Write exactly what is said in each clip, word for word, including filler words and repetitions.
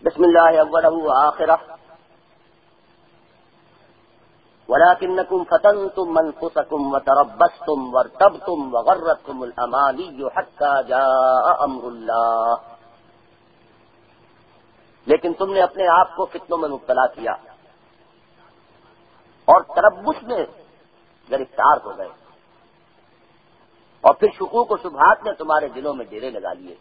بسم اللہ اولہ وآخرہ ولکنکم فتنتم انفسکم وتربصتم وارتبتم وغرتکم الامانی حتی جاء امر اللہ، لیکن تم نے اپنے آپ کو فتنوں میں مبتلا کیا اور تربص میں گرفتار ہو گئے، اور پھر شکوک و شبہات نے تمہارے دلوں میں ڈیرے لگا لیے۔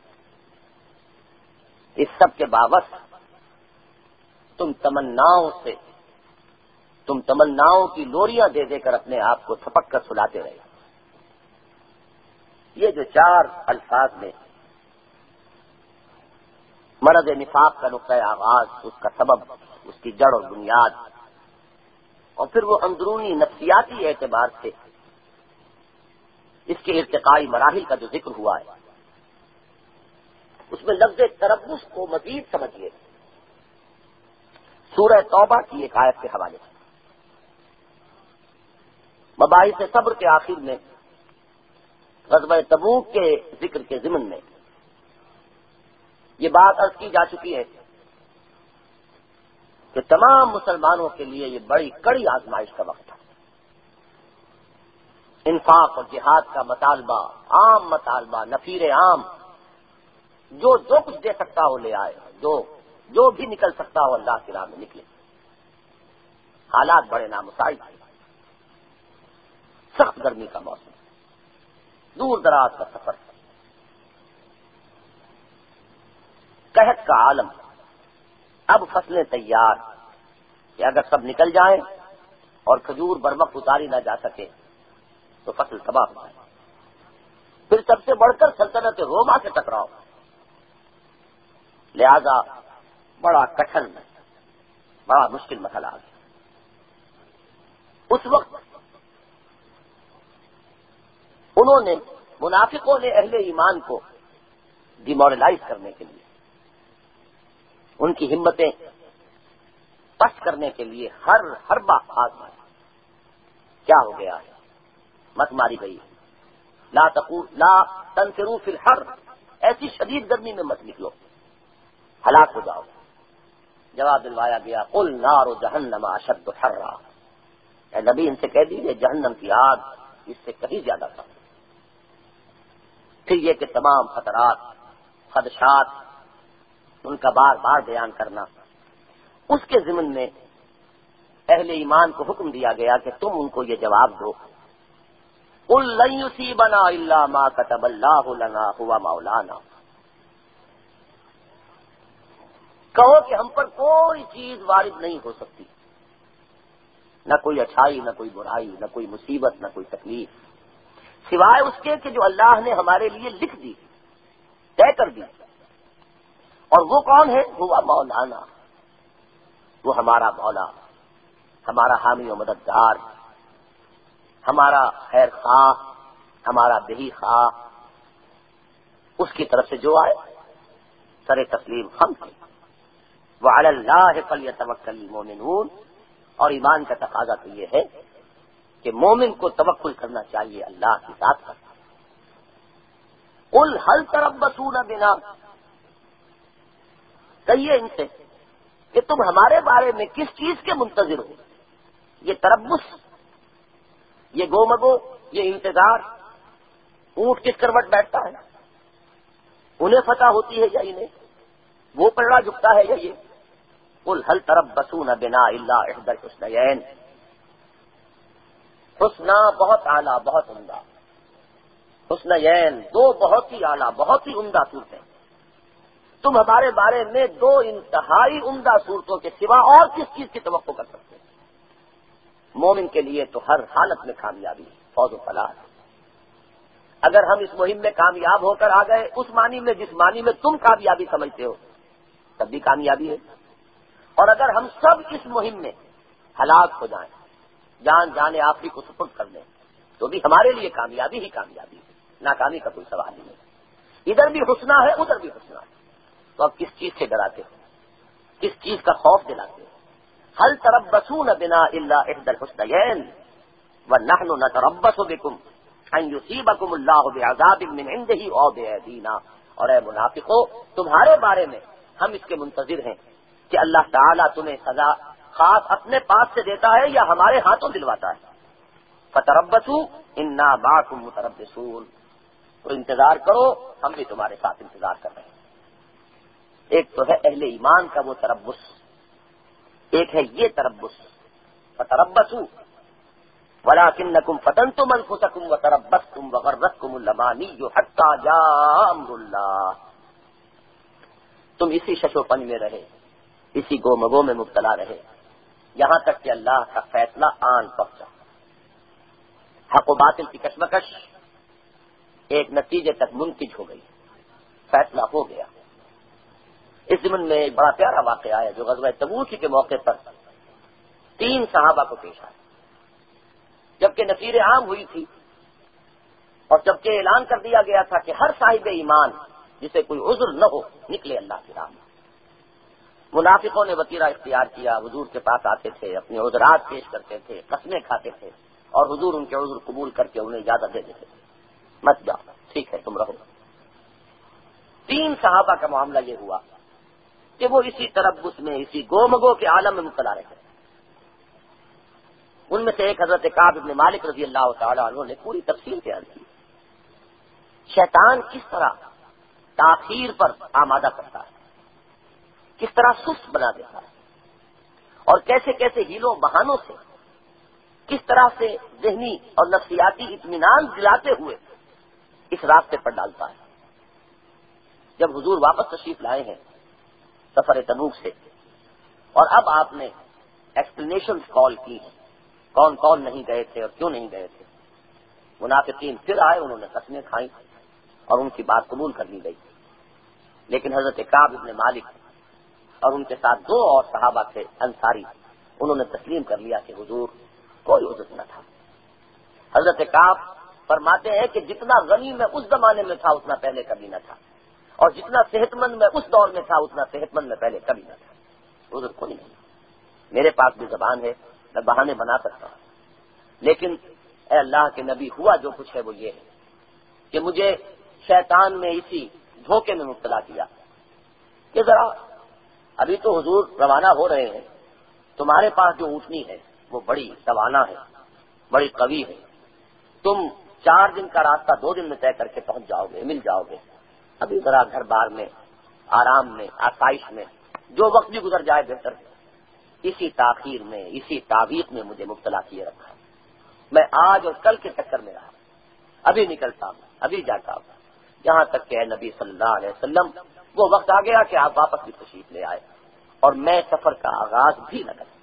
اس سب کے باوجود تم تمناؤں سے تم تمناؤں کی لوریاں دے دے کر اپنے آپ کو تھپک کر سلاتے رہے۔ یہ جو چار الفاظ میں مرض نفاق کا نقطۂ آغاز، اس کا سبب، اس کی جڑ اور بنیاد، اور پھر وہ اندرونی نفسیاتی اعتبار سے اس کے ارتقائی مراحل کا جو ذکر ہوا ہے، اس میں لفظ تربص کو مزید سمجھیے سورہ توبہ کی ایک آیت کے حوالے سے۔ مباحث صبر کے آخر میں غزوہ تبوک کے ذکر کے ضمن میں یہ بات عرض کی جا چکی ہے کہ تمام مسلمانوں کے لیے یہ بڑی کڑی آزمائش کا وقت تھا۔ انفاق اور جہاد کا مطالبہ، عام مطالبہ، نفیر عام، جو جو کچھ دے سکتا ہو لے آئے، جو جو بھی نکل سکتا ہو اللہ کی راہ میں نکلے۔ حالات بڑے نامساعد تھے، سخت گرمی کا موسم، دور دراز کا سفر، قحط کا عالم۔ اب فصلیں تیار کہ اگر سب نکل جائیں اور کھجور بر وقت اتاری نہ جا سکے تو فصل تباہ ہو جائے۔ پھر سب سے بڑھ کر سلطنت روما سے ٹکراؤ، لہذا بڑا کٹھن، بڑا مشکل مسئلہ ہے۔ اس وقت انہوں نے منافقوں نے اہل ایمان کو ڈیمورلائز کرنے کے لیے، ان کی ہمتیں پست کرنے کے لیے ہر حربہ آزمایا۔ کیا ہو گیا ہے؟ مت ماری گئی، لا تقول لا تنفروا فی الحر، ایسی شدید گرمی میں مت نکلو، ہلاک ہو جاؤ۔ جواب دلوایا گیا، قل نار جہنم اشد حرا، اے نبی ان سے کہہ دیجیے جہنم کی آگ اس سے کہیں زیادہ تھا۔ پھر یہ کہ تمام خطرات، خدشات، ان کا بار بار بیان کرنا، اس کے ضمن میں اہل ایمان کو حکم دیا گیا کہ تم ان کو یہ جواب دو، قل لن یصیبنا الا ما كتب اللہ لنا هو مولانا، کہو کہ ہم پر کوئی چیز وارد نہیں ہو سکتی، نہ کوئی اچھائی، نہ کوئی برائی، نہ کوئی مصیبت، نہ کوئی تکلیف، سوائے اس کے کہ جو اللہ نے ہمارے لیے لکھ دی، طے کر دی۔ اور وہ کون ہے؟ ہوا مولانا، وہ ہمارا مولا، ہمارا حامی و مددگار، ہمارا خیر خواہ، ہمارا بہی خواہ، اس کی طرف سے جو آئے سر تسلیم خم کی۔ وعلی اللہ فلیتوکل المؤمنون، اور ایمان کا تقاضا تو یہ ہے کہ مومن کو توکل کرنا چاہیے اللہ کی ذات پر۔ قل هل تربصون بنا، کہیے ان سے کہ تم ہمارے بارے میں کس چیز کے منتظر ہو؟ یہ تربص، یہ گومگو، یہ انتظار، اونٹ کس کروٹ بیٹھتا ہے؟ انہیں فتح ہوتی ہے یا انہیں؟ وہ پلڑا جھکتا ہے یا یہ؟ قل هل تربصون بنا الا احدى الحسنيين، حسنہ بہت اعلیٰ، بہت عمدہ، حسنیین دو بہت ہی اعلیٰ، بہت ہی عمدہ صورتیں، تم ہمارے بارے میں دو انتہائی عمدہ صورتوں کے سوا اور کس چیز کی توقع کر سکتے ہیں؟ مومن کے لیے تو ہر حالت میں کامیابی، فوز و فلاح ہے۔ اگر ہم اس مہم میں کامیاب ہو کر آ گئے اس معنی میں جس معنی میں تم کامیابی سمجھتے ہو، تب بھی کامیابی ہے۔ اور اگر ہم سب اس مہم میں ہلاک ہو جائیں، جان جانے آخری کو سپرد کر دیں، تو بھی ہمارے لیے کامیابی ہی کامیابی ہے، ناکامی کا کوئی سوال ہی نہیں۔ ادھر بھی حسنہ ہے، ادھر بھی حسنہ ہے، تو اب کس چیز سے ڈراتے ہو؟ کس چیز کا خوف دلاتے ہو؟ هل تربصون بنا الا احدى الحسنيين ونحن نتربص بكم ان يصيبكم الله بعذاب من عنده او بأيدينا، اور اے منافقو تمہارے بارے میں ہم اس کے منتظر ہیں کہ اللہ تعالیٰ تمہیں سزا خاص اپنے پاس سے دیتا ہے یا ہمارے ہاتھوں دلواتا ہے. فتربصوا انا معکم متربصون، تو انتظار کرو، ہم بھی تمہارے ساتھ انتظار کر رہے ہیں. ایک تو ہے اہل ایمان کا وہ تربص، ایک ہے یہ تربص. فتربصوا ولکنکم فتنتم انفسکم وتربصتم وغرتکم الامانی حتی جاء امر اللہ. تم اسی ششو پن میں رہے، اسی گو مگو میں مبتلا رہے، یہاں تک کہ اللہ کا فیصلہ آن پہنچا. حق و باطل کی کشمکش ایک نتیجے تک منتج ہو گئی، فیصلہ ہو گیا. اس ضمن میں ایک بڑا پیارا واقعہ ہے جو غزوہ تبوک کے موقع پر تین صحابہ کو پیش آیا، جبکہ نفیر عام ہوئی تھی اور جبکہ اعلان کر دیا گیا تھا کہ ہر صاحب ایمان جسے کوئی عذر نہ ہو نکلے اللہ کی راہ میں. منافقوں نے وطیرہ اختیار کیا، حضور کے پاس آتے تھے، اپنے عذرات پیش کرتے تھے، قسمیں کھاتے تھے، اور حضور ان کے عذر قبول کر کے انہیں اجازت دے دیتے تھے، مت جاؤ، ٹھیک ہے تم رہو. تین صحابہ کا معاملہ یہ ہوا کہ وہ اسی تربص میں، اسی گومگو کے عالم میں مبتلا رہے. ان میں سے ایک حضرت کعب بن مالک رضی اللہ تعالی عنہ نے پوری تفصیل بیان کی شیطان کس طرح تاخیر پر آمادہ کرتا ہے، کس طرح سست بنا دیتا ہے، اور کیسے کیسے ہیلوں بہانوں سے کس طرح سے ذہنی اور نفسیاتی اطمینان دلاتے ہوئے اس راستے پر ڈالتا ہے. جب حضور واپس تشریف لائے ہیں سفر تبوک سے، اور اب آپ نے ایکسپلینیشن کال کی ہیں کون کون نہیں گئے تھے اور کیوں نہیں گئے تھے. منافقین پھر آئے، انہوں نے قسمیں کھائیں اور ان کی بات قبول کر لی گئی. لیکن حضرت کعب بن مالک اور ان کے ساتھ دو اور صحابہ تھے انصاری، انہوں نے تسلیم کر لیا کہ حضور کوئی عذر نہ تھا. حضرت کعب فرماتے ہیں کہ جتنا غنی میں اس زمانے میں تھا اتنا پہلے کبھی نہ تھا، اور جتنا صحت مند میں اس دور میں تھا اتنا صحت مند میں پہلے کبھی نہ تھا. عذر کوئی نہیں. میرے پاس بھی زبان ہے، میں بہانے بنا سکتا ہوں، لیکن اے اللہ کے نبی ہوا جو کچھ ہے وہ یہ ہے کہ مجھے شیطان نے اسی دھوکے میں مبتلا کیا کہ ذرا ابھی تو حضور روانہ ہو رہے ہیں، تمہارے پاس جو اونٹنی ہے وہ بڑی توانا ہے، بڑی قوی ہے، تم چار دن کا راستہ دو دن میں طے کر کے پہنچ جاؤ گے، مل جاؤ گے. ابھی ذرا گھر بار میں، آرام میں، آسائش میں جو وقت بھی گزر جائے بہتر ہے. اسی تاخیر میں، اسی تعویق میں مجھے مبتلا کیے رکھا. میں آج اور کل کے چکر میں رہا، ابھی نکلتا ہوں، ابھی جاتا ہوں، یہاں تک کہ اے نبی صلی اللہ علیہ وسلم وہ وقت آ گیا کہ آپ واپس بھی تشریف لے آئے اور میں سفر کا آغاز بھی نہ کروں.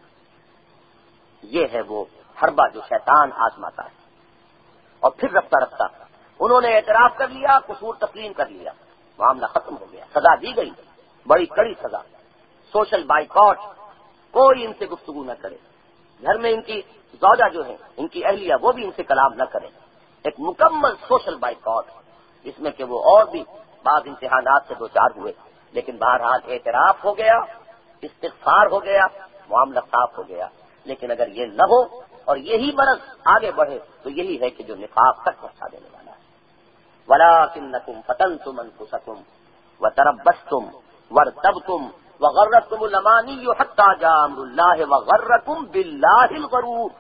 یہ ہے وہ حربہ جو شیطان آزماتا ہے. اور پھر رفتہ رفتہ انہوں نے اعتراف کر لیا، قصور تسلیم کر لیا، معاملہ ختم ہو گیا، سزا دی گئی، بڑی کڑی سزا. سوشل بائیکاٹ، کوئی ان سے گفتگو نہ کرے، گھر میں ان کی زوجہ جو ہے، ان کی اہلیہ، وہ بھی ان سے کلام نہ کرے. ایک مکمل سوشل بائیکاٹ جس میں کہ وہ اور بھی بعض امتحانات سے دو چار ہوئے، لیکن بہرحال اعتراف ہو گیا، استغفار ہو گیا، معاملہ صاف ہو گیا. لیکن اگر یہ نہ ہو اور یہی مرض آگے بڑھے تو یہی ہے کہ جو نفاق تک پہنچا دینے والا ہے. وَلَٰكِنَّكُمْ فَتَنْتُمْ أَنفُسَكُمْ وَتَرَبَّصْتُمْ وَارْتَبْتُمْ وَغَرَّتْكُمُ الْأَمَانِيُّ حَتَّىٰ جَاءَ أَمْرُ اللَّهِ وَغَرَّكُمْ بِاللَّهِ الْغَرُورُ.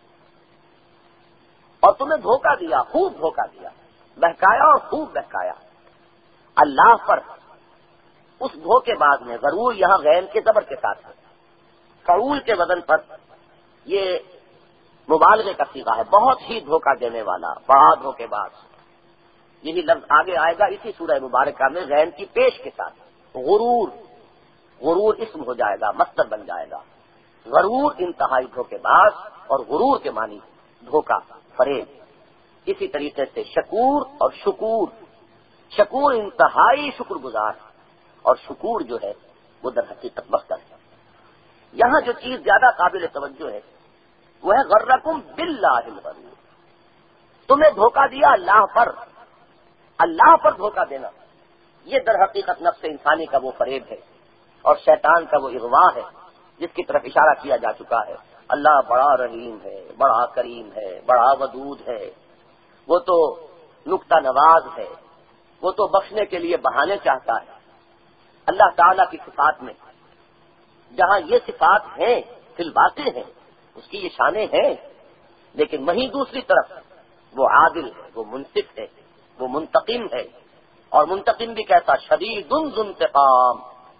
اور تمہیں دھوکہ دیا، خوب دھوکہ دیا، بہکایا اور خوب بہکایا اللہ پر. اس دھوکے باز نے، غرور یہاں غین کے زبر کے ساتھ ہے، فعول کے وزن پر یہ مبالغے کا صیغہ ہے، بہت ہی دھوکہ دینے والا، بڑا دھوکے باز. یہی لفظ آگے آئے گا اسی سورہ مبارکہ میں غین کی پیش کے ساتھ. غرور، غرور اسم ہو جائے گا، مصدر بن جائے گا. غرور انتہائی دھوکے باز، اور غرور کے معنی دھوکہ، فریب. اسی طریقے سے شکور اور شکور، شکور انتہائی شکر گزار، اور شکور جو ہے وہ در حقیقت مصدر ہے. یہاں جو چیز زیادہ قابل توجہ ہے وہ ہے غرکم باللہ الغرور. تمہیں دھوکہ دیا اللہ پر، اللہ پر دھوکہ دینا یہ در حقیقت نفس انسانی کا وہ فریب ہے اور شیطان کا وہ اغوا ہے جس کی طرف اشارہ کیا جا چکا ہے. اللہ بڑا رحیم ہے، بڑا کریم ہے، بڑا ودود ہے، وہ تو نکتہ نواز ہے، وہ تو بخشنے کے لیے بہانے چاہتا ہے. اللہ تعالیٰ کی صفات میں جہاں یہ صفات ہیں فی الواقع ہیں، اس کی یہ شانیں ہیں، لیکن وہیں دوسری طرف وہ عادل ہے، وہ منصف ہے، وہ منتقم ہے، اور منتقم بھی کیسا؟ شدید ذو انتقام۔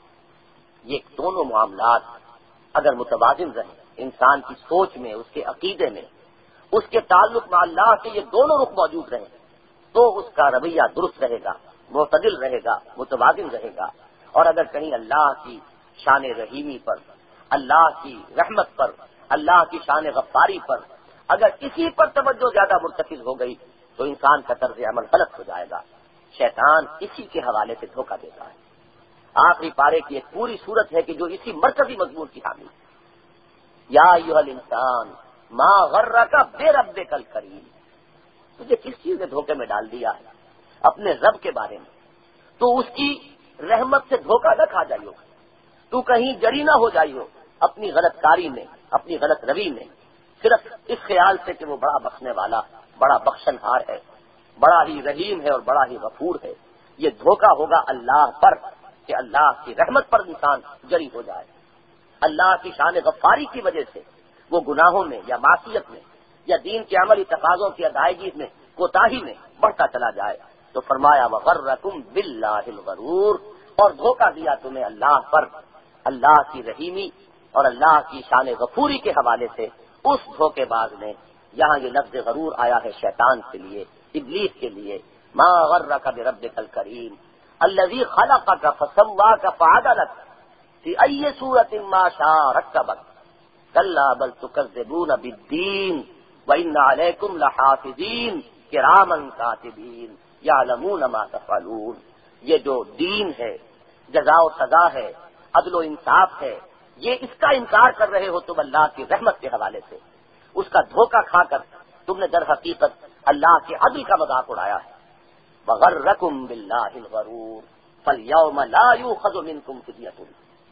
یہ دونوں معاملات اگر متوازن رہیں انسان کی سوچ میں، اس کے عقیدے میں، اس کے تعلق مع اللہ سے یہ دونوں رخ موجود رہیں تو اس کا رویہ درست رہے گا، معتدل رہے گا، متوازن رہے گا۔ اور اگر کہیں اللہ کی شان رحیمی پر، اللہ کی رحمت پر، اللہ کی شان غفاری پر اگر کسی پر توجہ زیادہ مرتکز ہو گئی تو انسان کا طرز عمل غلط ہو جائے گا۔ شیطان اسی کے حوالے سے دھوکہ دیتا ہے۔ آخری پارے کی ایک پوری صورت ہے کہ جو اسی مرکزی مضمون کی حامل ہے۔ یا ایھا الانسان ما غرک بربک الکریم، تجھے کس چیز نے دھوکے میں ڈال دیا ہے اپنے رب کے بارے میں؟ تو اس کی رحمت سے دھوکہ نہ کھا جائیو، تو کہیں جری نہ ہو جائیو اپنی غلط کاری میں، اپنی غلط روی میں، صرف اس خیال سے کہ وہ بڑا بخشنے والا، بڑا بخشن ہار ہے، بڑا ہی رحیم ہے اور بڑا ہی غفور ہے۔ یہ دھوکہ ہوگا اللہ پر کہ اللہ کی رحمت پر انسان جری ہو جائے، اللہ کی شان غفاری کی وجہ سے وہ گناہوں میں یا معصیت میں یا دین کے عملی تقاضوں کی ادائیگی میں کوتاہی میں بڑھتا چلا جائے۔ تو فرمایا وغرکم باللہ الغرور، اور دھوکہ دیا تمہیں اللہ پر، اللہ کی رحیمی اور اللہ کی شان غفوری کے حوالے سے اس دھوکے باز نے۔ یہاں یہ لفظ غرور آیا ہے شیطان کے لیے، ابلیس کے لیے۔ ما غرک بربک الکریم الذی خلقک فسواک فعدلک فی ای صورۃ ما شاء رکبک کلا بل تکذبون بالدین وان علیکم لحافظین کراما کاتبین یعلمون ما تفعلون۔ یہ جو دین ہے، جزا و سزا ہے، عدل و انصاف ہے، یہ اس کا انکار کر رہے ہو تم اللہ کی رحمت کے حوالے سے، اس کا دھوکہ کھا کر تم نے در حقیقت اللہ کے عدل کا مذاق اڑایا ہے۔ وغرکم باللہ الغرور فالیوم لا یؤخذ منکم فدیۃ،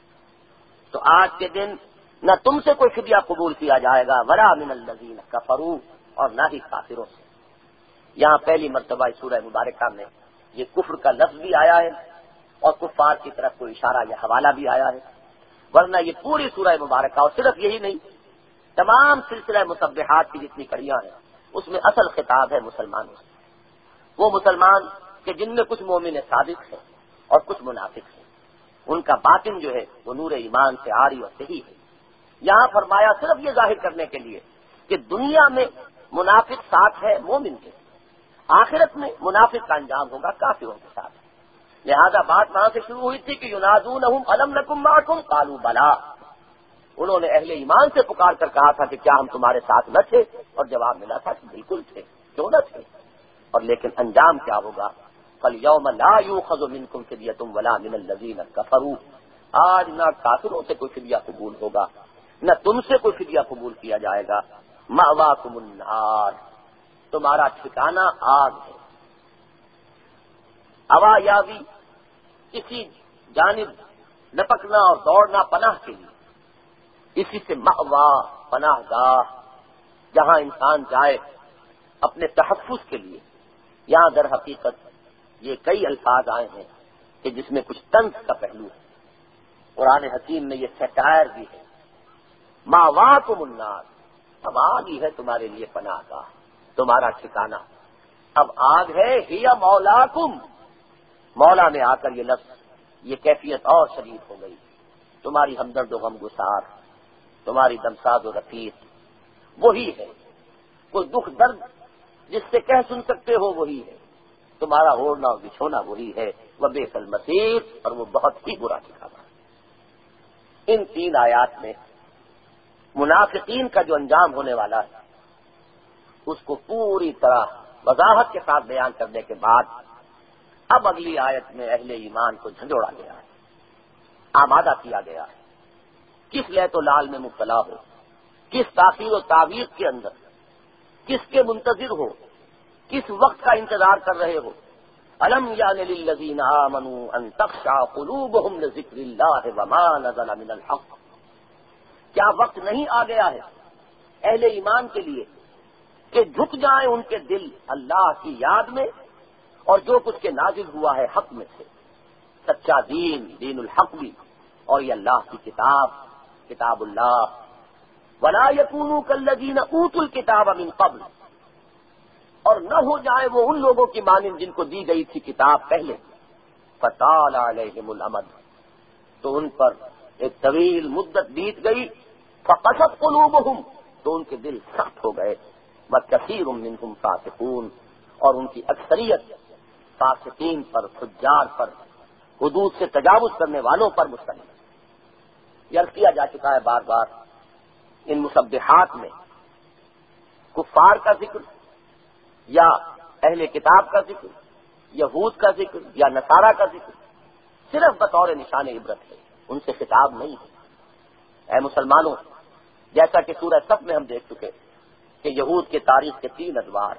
تو آج کے دن نہ تم سے کوئی فدیہ قبول کیا جائے گا، ولا من الذین کفروا، اور نہ ہی کافروں سے۔ یہاں پہلی مرتبہ اس سورہ مبارکہ میں یہ کفر کا لفظ بھی آیا ہے اور کفار کی طرف کوئی اشارہ یا حوالہ بھی آیا ہے، ورنہ یہ پوری سورہ مبارکہ، اور صرف یہی نہیں، تمام سلسلہ مسبحات کی جتنی کڑیاں ہیں اس میں اصل خطاب ہے مسلمانوں سے، وہ مسلمان کہ جن میں کچھ مومن صادق ہیں اور کچھ منافق ہیں، ان کا باطن جو ہے وہ نور ایمان سے عاری اور صحیح ہے۔ یہاں فرمایا صرف یہ ظاہر کرنے کے لیے کہ دنیا میں منافق ساتھ ہے مومن کے، آخرت میں منافق کا انجام ہوگا کافروں کے ساتھ۔ لہذا بات وہاں سے شروع ہوئی تھی کہ ینادونہم الم نکم معکم قالوا بلا، انہوں نے اہل ایمان سے پکار کر کہا تھا کہ کیا ہم تمہارے ساتھ نہ تھے، اور جواب ملا تھا کہ بالکل تھے، کیوں نہ تھے، اور لیکن انجام کیا ہوگا؟ فالیوم لا یؤخذ منکم فدیۃ ولا من الذین کفروا، آج نہ کافروں سے کوئی فدیہ قبول ہوگا، نہ تم سے کوئی فدیہ قبول کیا جائے گا۔ مأواکم النار، تمہارا ٹھکانہ آگ ہے۔ ہوا یابی کسی جانب لپکنا اور دوڑنا پناہ کے لیے، اسی سے مأوا پناہ گاہ، جہاں انسان جائے اپنے تحفظ کے لیے۔ یہاں در حقیقت یہ کئی الفاظ آئے ہیں کہ جس میں کچھ طنز کا پہلو ہے، قرآن حکیم میں یہ سیٹائر بھی ہے۔ مأواکم النار، اب آگ ہی ہے تمہارے لیے پناہ گاہ، تمہارا ٹھکانہ اب آگ ہے۔ ہی مولاکم، مولا میں آ کر یہ لفظ، یہ کیفیت اور شدید ہو گئی، تمہاری ہمدرد و غم گسار، تمہاری دمساز و رفیق وہی ہے، کوئی دکھ درد جس سے کہہ سن سکتے ہو وہی ہے، تمہارا اوڑھنا اور بچھونا وہی ہے۔ وبئس المصیر، اور وہ بہت ہی برا ٹھکانہ۔ ان تین آیات میں منافقین کا جو انجام ہونے والا ہے اس کو پوری طرح وضاحت کے ساتھ بیان کرنے کے بعد اب اگلی آیت میں اہل ایمان کو جھنجھوڑا گیا ہے، آمادہ کیا گیا ہے، کس لیت و لال میں مبتلا ہو، کس تاخیر و تعویق کے اندر، کس کے منتظر ہو، کس وقت کا انتظار کر رہے ہو۔ الم یان للذین آمنوا ان تخشع قلوبهم لذکر اللہ وما نزل من الحق، کیا وقت نہیں آ گیا ہے اہل ایمان کے لیے کہ جھک جائیں ان کے دل اللہ کی یاد میں اور جو کچھ کے نازل ہوا ہے حق میں سے۔ سچا دین، دین الحق بھی، اور یہ اللہ کی کتاب، کتاب اللہ. ولا یکونوا کالذین اوتوا الکتاب من قبل، اور نہ ہو جائے وہ ان لوگوں کی مانند جن کو دی گئی تھی کتاب پہلے. فطال علیہم الامد، تو ان پر ایک طویل مدت بیت گئی. فقست قلوبہم، تو ان کے دل سخت ہو گئے. وکثیر منہم فاسقون، اور ان کی اکثریت فاسقین پر، فجار پر، حدود سے تجاوز کرنے والوں پر مشتمل. یہ عرض کیا جا چکا ہے بار بار، ان مسبحات میں کفار کا ذکر یا اہل کتاب کا ذکر، یہود کا ذکر یا نصارہ کا ذکر صرف بطور نشان عبرت ہے، ان سے خطاب نہیں ہے. اے مسلمانوں، جیسا کہ سورہ صف میں ہم دیکھ چکے کہ یہود کے تاریخ کے تین ادوار،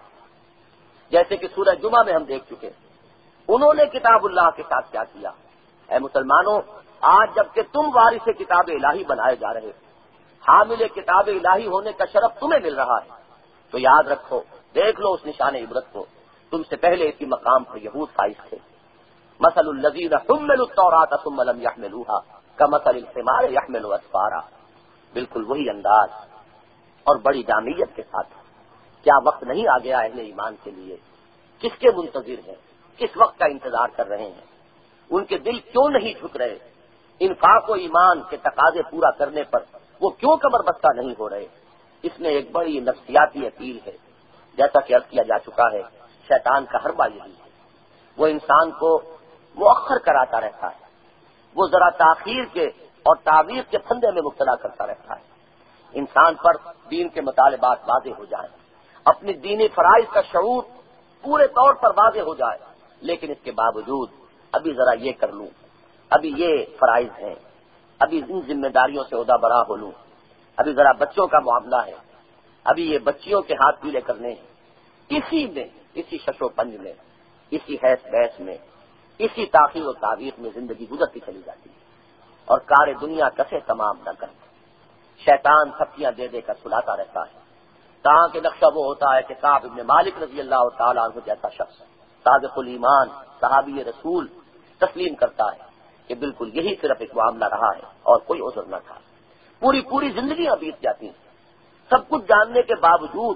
جیسے کہ سورہ جمعہ میں ہم دیکھ چکے انہوں نے کتاب اللہ کے ساتھ کیا کیا. اے مسلمانوں، آج جب کہ تم وارث کتاب الہی بنائے جا رہے، حامل کتاب الہی ہونے کا شرف تمہیں مل رہا ہے، تو یاد رکھو، دیکھ لو اس نشان عبرت کو. تم سے پہلے اسی مقام پر یہود فائز تھے. مثل الذین حملوا التوراۃ ثم لم يحملوها کمثل الحمار يحمل اسفارا. بالکل وہی انداز اور بڑی جامعیت کے ساتھ. کیا وقت نہیں آ گیا اہل ایمان کے لیے؟ کس کے منتظر ہیں؟ کس وقت کا انتظار کر رہے ہیں؟ ان کے دل کیوں نہیں جھک رہے؟ انفاق و ایمان کے تقاضے پورا کرنے پر وہ کیوں کمر بستہ نہیں ہو رہے؟ اس میں ایک بڑی نفسیاتی اپیل ہے. جیسا کہ عرض کیا جا چکا ہے، شیطان کا حربہ یہی ہے. وہ انسان کو مؤخر کراتا رہتا ہے، وہ ذرا تاخیر کے اور تعویض کے پھندے میں مبتلا کرتا رہتا ہے. انسان پر دین کے مطالبات واضح ہو جائیں، اپنی دینی فرائض کا شعور پورے طور پر واضح ہو جائے، لیکن اس کے باوجود ابھی ذرا یہ کر لوں، ابھی یہ فرائض ہیں، ابھی ان ذمہ داریوں سے عہدہ برا ہو لوں، ابھی ذرا بچوں کا معاملہ ہے، ابھی یہ بچیوں کے ہاتھ پیلے کرنے ہیں. اسی میں، اسی شش و پنج میں، اسی حیث بحث میں، اسی تاخیر و تعویض میں زندگی گزرتی چلی جاتی ہے، اور کار دنیا کسے تمام نہ کرتے. شیطان تھپکیاں دے دے کر سلاتا رہتا ہے، تاکہ نقشہ وہ ہوتا ہے کہ کعب ابن مالک رضی اللہ تعالیٰ عنہ جیسا شخص صادق الایمان صحابی رسول تسلیم کرتا ہے کہ بالکل یہی صرف ایک معاملہ رہا ہے اور کوئی عذر نہ تھا. پوری پوری زندگیاں بیت جاتی ہیں، سب کچھ جاننے کے باوجود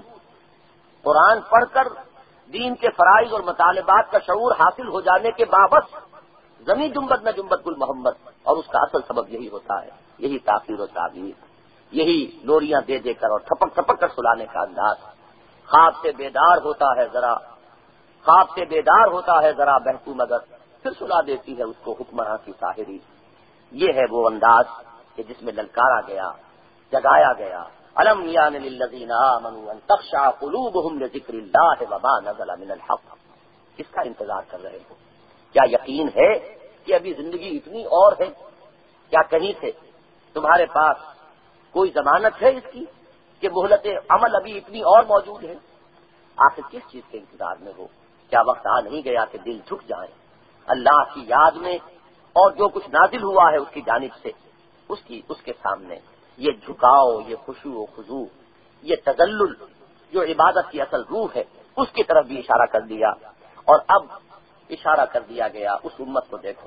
قرآن پڑھ کر دین کے فرائض اور مطالبات کا شعور حاصل ہو جانے کے باوجود زمین جنبت نہ جنبت گل محمد. اور اس کا اصل سبب یہی ہوتا ہے، یہی تاخیر و تعبیر، یہی لوریاں دے دے کر اور تھپک تھپک کر سلانے کا انداز. خواب سے بیدار ہوتا ہے ذرا خواب سے بیدار ہوتا ہے ذرا بہتو مگر، پھر سلا دیتی ہے اس کو حکمراں کی ساحری. یہ ہے وہ انداز کہ جس میں للکارا گیا، جگایا گیا. الم یان للذین آمنوا ان تخشع قلوبهم لذکر اللہ وما نزل من الحق. کس کا انتظار کر رہے ہو؟ کیا یقین ہے کہ ابھی زندگی اتنی اور ہے؟ کیا کہیں سے تمہارے پاس کوئی ضمانت ہے اس کی کہ مہلت عمل ابھی اتنی اور موجود ہے؟ آخر کس چیز کے انتظار میں ہو؟ کیا وقت آ نہیں گیا کہ دل جھک جائیں اللہ کی یاد میں، اور جو کچھ نازل ہوا ہے اس کی جانب سے، اس کی اس کے سامنے یہ جھکاؤ، یہ خشوع و خضوع، یہ تذلل جو عبادت کی اصل روح ہے، اس کی طرف بھی اشارہ کر دیا. اور اب اشارہ کر دیا گیا اس امت کو، دیکھو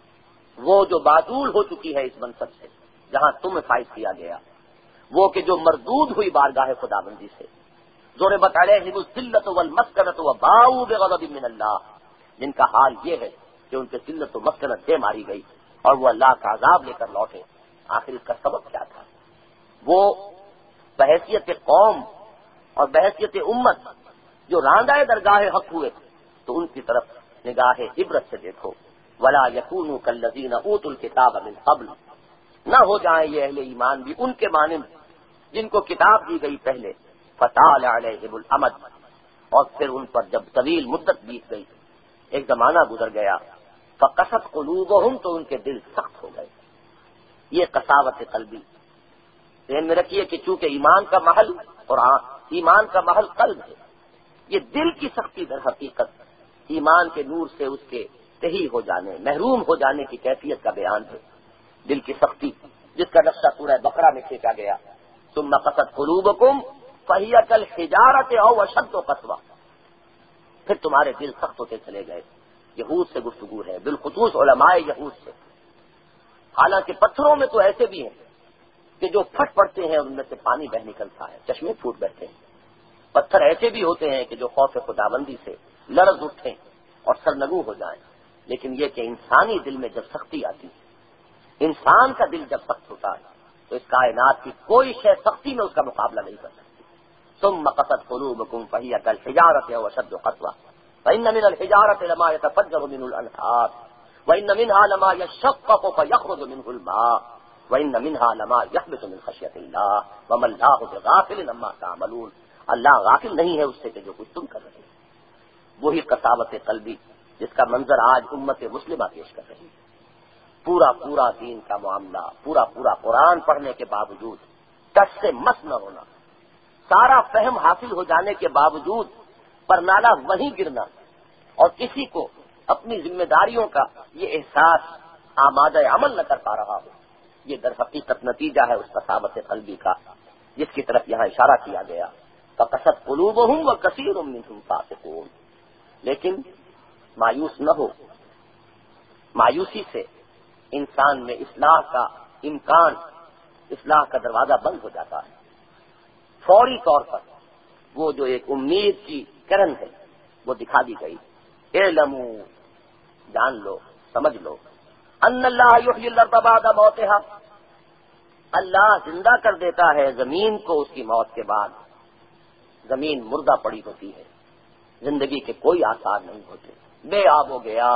وہ جو معزول ہو چکی ہے اس منصب سے جہاں تمہیں فائز کیا گیا، وہ کہ جو مردود ہوئی بارگاہ خداوندی سے. ضربت علیہم الذلۃ والمسکنۃ وباؤوا بغضب من اللہ، جن کا حال یہ ہے کہ ان کے ذلت و مسکنت دے ماری گئی اور وہ اللہ کا عذاب لے کر لوٹے. آخر اس کا سبب کیا تھا؟ وہ بحیثیت قوم اور بحیثیت امت جو راندہ درگاہ حق ہوئے، تو ان کی طرف نگاہ عبرت سے دیکھو. ولا یکونوا کالذین اوتوا الکتاب من قبل، نہ ہو جائیں یہ اہل ایمان بھی ان کے مانند جن کو کتاب دی گئی پہلے. فطال علیہم الامد، اور پھر ان پر جب طویل مدت بیت گئی، ایک زمانہ گزر گیا. فقست قلوبہم، تو ان کے دل سخت ہو گئے. یہ قساوت قلبی ذہن میں رکھیے کہ چونکہ ایمان کا محل اور ایمان کا محل قلب ہے، یہ دل کی سختی در حقیقت ایمان کے نور سے اس کے تہی ہو جانے، محروم ہو جانے کی کیفیت کا بیان ہے. دل کی سختی جس کا نقشہ سورہ بقرہ میں کھینچا گیا. ثم قست قلوبکم فہی کالحجارۃ او اشد قسوہ، پھر تمہارے دل سخت ہوتے چلے گئے، یہود سے گفتگو ہے، بالخصوص علماء یہود سے۔ حالانکہ پتھروں میں تو ایسے بھی ہیں کہ جو پھٹ پڑتے ہیں ان میں سے پانی بہ نکلتا ہے، چشمے پھوٹ بیٹھتے ہیں۔ پتھر ایسے بھی ہوتے ہیں کہ جو خوف خداوندی سے لرز اٹھیں اور سرنگو ہو جائیں، لیکن یہ کہ انسانی دل میں جب سختی آتی ہے، انسان کا دل جب سخت ہوتا ہے تو اس کائنات کی کوئی شے سختی میں اس کا مقابلہ نہیں کر سکتی۔ ثم قست قلوبکم فہی کالحجارۃ او اشد قسوۃ فإن من الحجارۃ لما يتفجر منه الانہار وإن منها لما يشقق فيخرج منه الماء وإن منها لما يهبط من خشية الله وما الله بغافل عما تعملون۔ اللہ غافل نہیں ہے اس سے کہ جو کچھ تم کر رہے ہو۔ وہی قساوت قلبی جس کا منظر آج امت مسلمہ پیش کر رہی ہے۔ پورا پورا دین کا معاملہ، پورا پورا قرآن پڑھنے کے باوجود ٹس سے مس نہ ہونا، سارا فہم حاصل ہو جانے کے باوجود پرنالہ وہیں گرنا، اور کسی کو اپنی ذمہ داریوں کا یہ احساس آمادہ عمل نہ کر پا رہا ہو، یہ در حقیقت نتیجہ ہے اس قساوت قلبی کا جس کی طرف یہاں اشارہ کیا گیا۔ فقست قلوبہم وکثیر منہم فاسقون۔ لیکن مایوس نہ ہو، مایوسی سے انسان میں اصلاح کا امکان، اصلاح کا دروازہ بند ہو جاتا ہے۔ فوری طور پر وہ جو ایک امید کی کرن ہے وہ دکھا دی گئی۔ اعلموا، جان لو، سمجھ لو، ان اللہ یحیی الارض بعد موتها، اللہ زندہ کر دیتا ہے زمین کو اس کی موت کے بعد۔ زمین مردہ پڑی ہوتی ہے، زندگی کے کوئی آثار نہیں ہوتے، بے آب ہو گیا،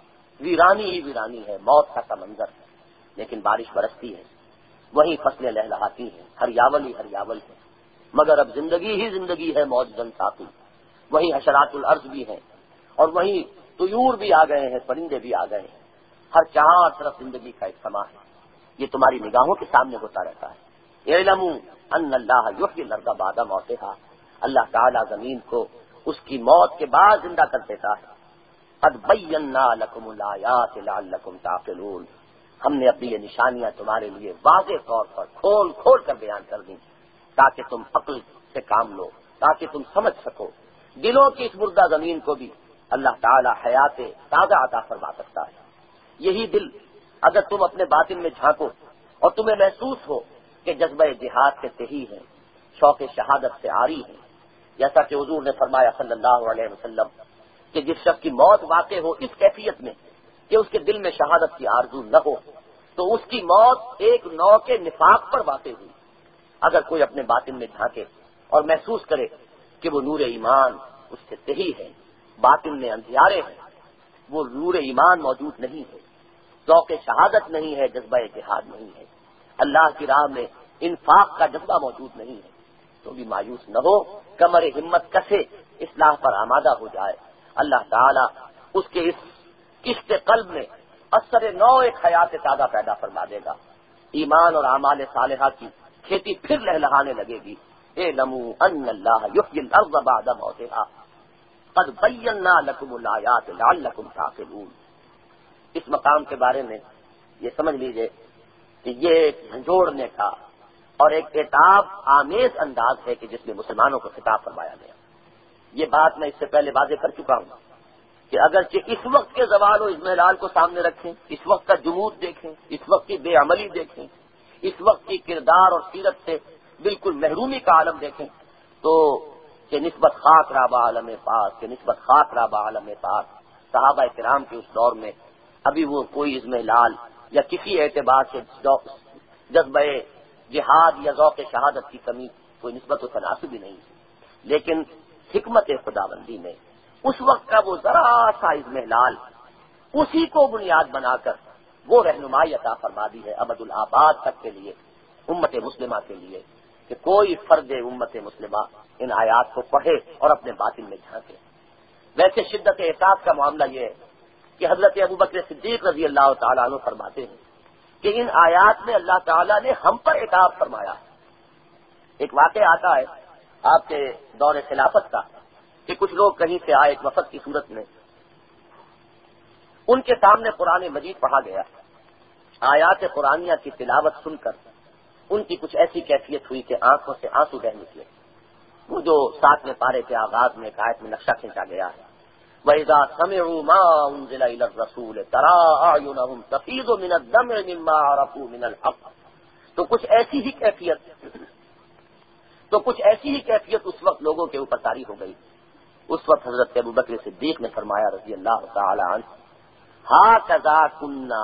ویرانی ہی ویرانی ہے، موت کا منظر ہے۔ لیکن بارش برستی ہے، وہیں فصلیں لہلہاتی ہیں، ہریاول ہی ہریاول ہے، مگر اب زندگی ہی زندگی ہے، موج زن ساقی۔ وہیں حشرات الارض بھی ہیں، اور وہیں طیور بھی آ گئے ہیں، پرندے بھی آ گئے ہیں، ہر چار طرف زندگی کا ایک سما ہے۔ یہ تمہاری نگاہوں کے سامنے ہوتا رہتا ہے۔ اعلموا ان اللہ یحیی الارض بعد موتها، اللہ تعالی زمین کو اس کی موت کے بعد زندہ کر دیتا ہے۔ قد بینا لکم الآیات لعلکم تعقلون، ہم نے اپنی یہ نشانیاں تمہارے لیے واضح طور پر کھول کھول کر بیان کر دیں تاکہ تم عقل سے کام لو، تاکہ تم سمجھ سکو۔ دلوں کی اس مردہ زمین کو بھی اللہ تعالی حیات تازہ عطا فرما سکتا ہے۔ یہی دل اگر تم اپنے باطن میں جھانکو اور تمہیں محسوس ہو کہ جذبہ جہاد سے تہی ہے، شوق شہادت سے عاری ہے، جیسا کہ حضور نے فرمایا صلی اللہ علیہ وسلم کہ جس شخص کی موت واقع ہو اس کیفیت میں کہ اس کے دل میں شہادت کی آرزو نہ ہو تو اس کی موت ایک نوع کے نفاق پر واقع ہوئی۔ اگر کوئی اپنے باطن میں جھانکے اور محسوس کرے کہ وہ نور ایمان اس سے تہی ہے، باطن میں اندھیارے ہیں، وہ نور ایمان موجود نہیں ہے، ذوق شہادت نہیں ہے، جذبہ جہاد نہیں ہے، اللہ کی راہ میں انفاق کا جذبہ موجود نہیں ہے، تو بھی مایوس نہ ہو، کمر ہمت کسے اصلاح پر آمادہ ہو جائے۔ اللہ تعالیٰ اس کے اس قسط قلب میں اثر نو ایک حیات تازہ پیدا فرما دے گا، ایمان اور اعمال صالحہ کی کھیتی پھر لہلہانے لگے گی۔ اعلموا ان اللہ یحیی الارض بعد موتها قد بینا لکم الآیات لعلکم تعقلون۔ اس مقام کے بارے میں یہ سمجھ لیجئے کہ یہ ایک جھنجھوڑنے کا اور ایک عتاب آمیز انداز ہے کہ جس میں مسلمانوں کو خطاب فرمایا گیا۔ یہ بات میں اس سے پہلے واضح کر چکا ہوں کہ اگرچہ اس وقت کے زوال و اضمحلال کو سامنے رکھیں، اس وقت کا جمود دیکھیں، اس وقت کی بے عملی دیکھیں، اس وقت کی کردار اور سیرت سے بالکل محرومی کا عالم دیکھیں، تو کہ نسبت خاک رابع عالم پاک، کہ نسبت خاک رابع عالم پاک، صحابہ کرام کے اس دور میں ابھی وہ کوئی اضمحلال یا کسی اعتبار سے جذبہ جہاد یا ذوق شہادت کی کمی کوئی نسبت و تناسب بھی نہیں، لیکن حکمت خداوندی نے اس وقت کا وہ ذرا سا اضمحلال اسی کو بنیاد بنا کر وہ رہنمائی عطا فرما دی ہے ابد الآباد تک کے لیے، امت مسلمہ کے لیے، کہ کوئی فرد امت مسلمہ ان آیات کو پڑھے اور اپنے باطن میں جھانکے۔ ویسے شدت احساس کا معاملہ یہ ہے کہ حضرت ابوبکر صدیق رضی اللہ تعالیٰ عنہ فرماتے ہیں کہ ان آیات میں اللہ تعالیٰ نے ہم پر عتاب فرمایا ہے۔ ایک واقعہ آتا ہے آپ کے دور خلافت کا کہ کچھ لوگ کہیں سے آئے ایک وفد کی صورت میں، ان کے سامنے قرآن مجید پڑھا گیا، آیات قرآنیہ کی تلاوت سن کر ان کی کچھ ایسی کیفیت ہوئی کہ آنکھوں سے آنسو بہ نکلے۔ وہ جو ساتویں پارے کے آغاز میں ایک آیت میں نقشہ کھینچا گیا ہے، وَإِذَا سَمِعُوا مَا أُنزِلَ إِلَى الرَّسُولِ تَرَىٰ أَعْيُنَهُمْ تَفِيضُ مِنَ الدَّمْعِ مِمَّا عَرَفُوا مِنَ الْحَقِّ. تو کچھ ایسی ہی کیفیت تو کچھ ایسی ہی کیفیت اس وقت لوگوں کے اوپر طاری ہو گئی. اس وقت حضرت ابوبکر صدیق نے فرمایا رضی اللہ تعالی عنہ، ہَكَذَا كُنَّا،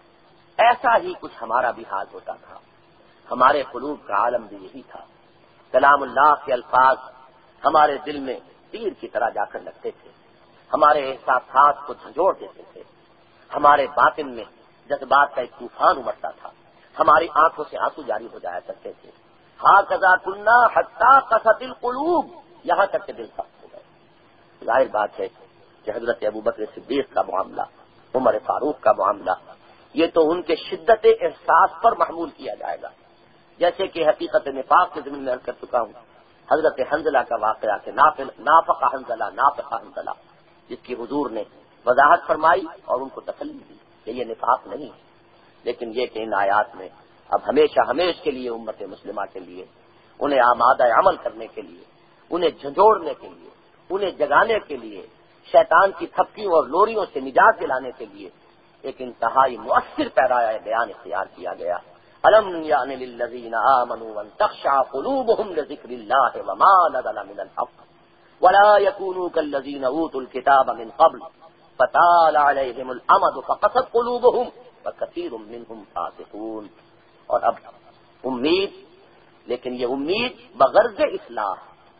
ایسا ہی کچھ ہمارا بھی حال ہوتا تھا. ہمارے قلوب کا عالم بھی یہی تھا. کلام اللہ کے الفاظ ہمارے دل میں تیر کی طرح جا کر لگتے تھے، ہمارے احساسات کو جھنجھوڑ دیتے تھے، ہمارے باطن میں جذبات کا ایک طوفان امڑتا تھا، ہماری آنکھوں سے آنسو جاری ہو جایا کرتے تھے. ہَكَذَا كُنَّا حَتَّىٰ قَسَتِ الْقُلُوبُ، یہاں تک کہ دل سخت ہو گئے. ظاہر بات ہے کہ حضرت ابوبکر صدیق کا معاملہ، عمر فاروق کا معاملہ، یہ تو ان کے شدت احساس پر محمول کیا جائے گا. جیسے کہ حقیقت نفاق کے ضمن میں عرض کر چکا ہوں، حضرت حنظلہ کا واقعہ کہ نافق حنظلہ نافق حنظلہ، جس کی حضور نے وضاحت فرمائی اور ان کو تسلی دی کہ یہ نفاق نہیں ہے. لیکن یہ کہ ان آیات میں اب ہمیشہ ہمیش کے لیے امت مسلمہ کے لیے، انہیں آمادہ عمل کرنے کے لیے، انہیں جھنجھوڑنے کے لیے، انہیں جگانے کے لیے، شیطان کی تھپکیوں اور لوریوں سے نجات دلانے کے لیے ایک انتہائی مؤثر پیرایا بیان اختیار کیا گیا. الم یعن للذین آمنوا ان تخشع قلوبهم لذکر اللہ وما نزل من الحق ولا يكونوا كالذین اوتوا الكتاب من قبل فطال عليهم الامد فقست قلوبهم وكثير منهم فاسقون. اور اب امید، لیکن یہ امید بغرض اصلاح،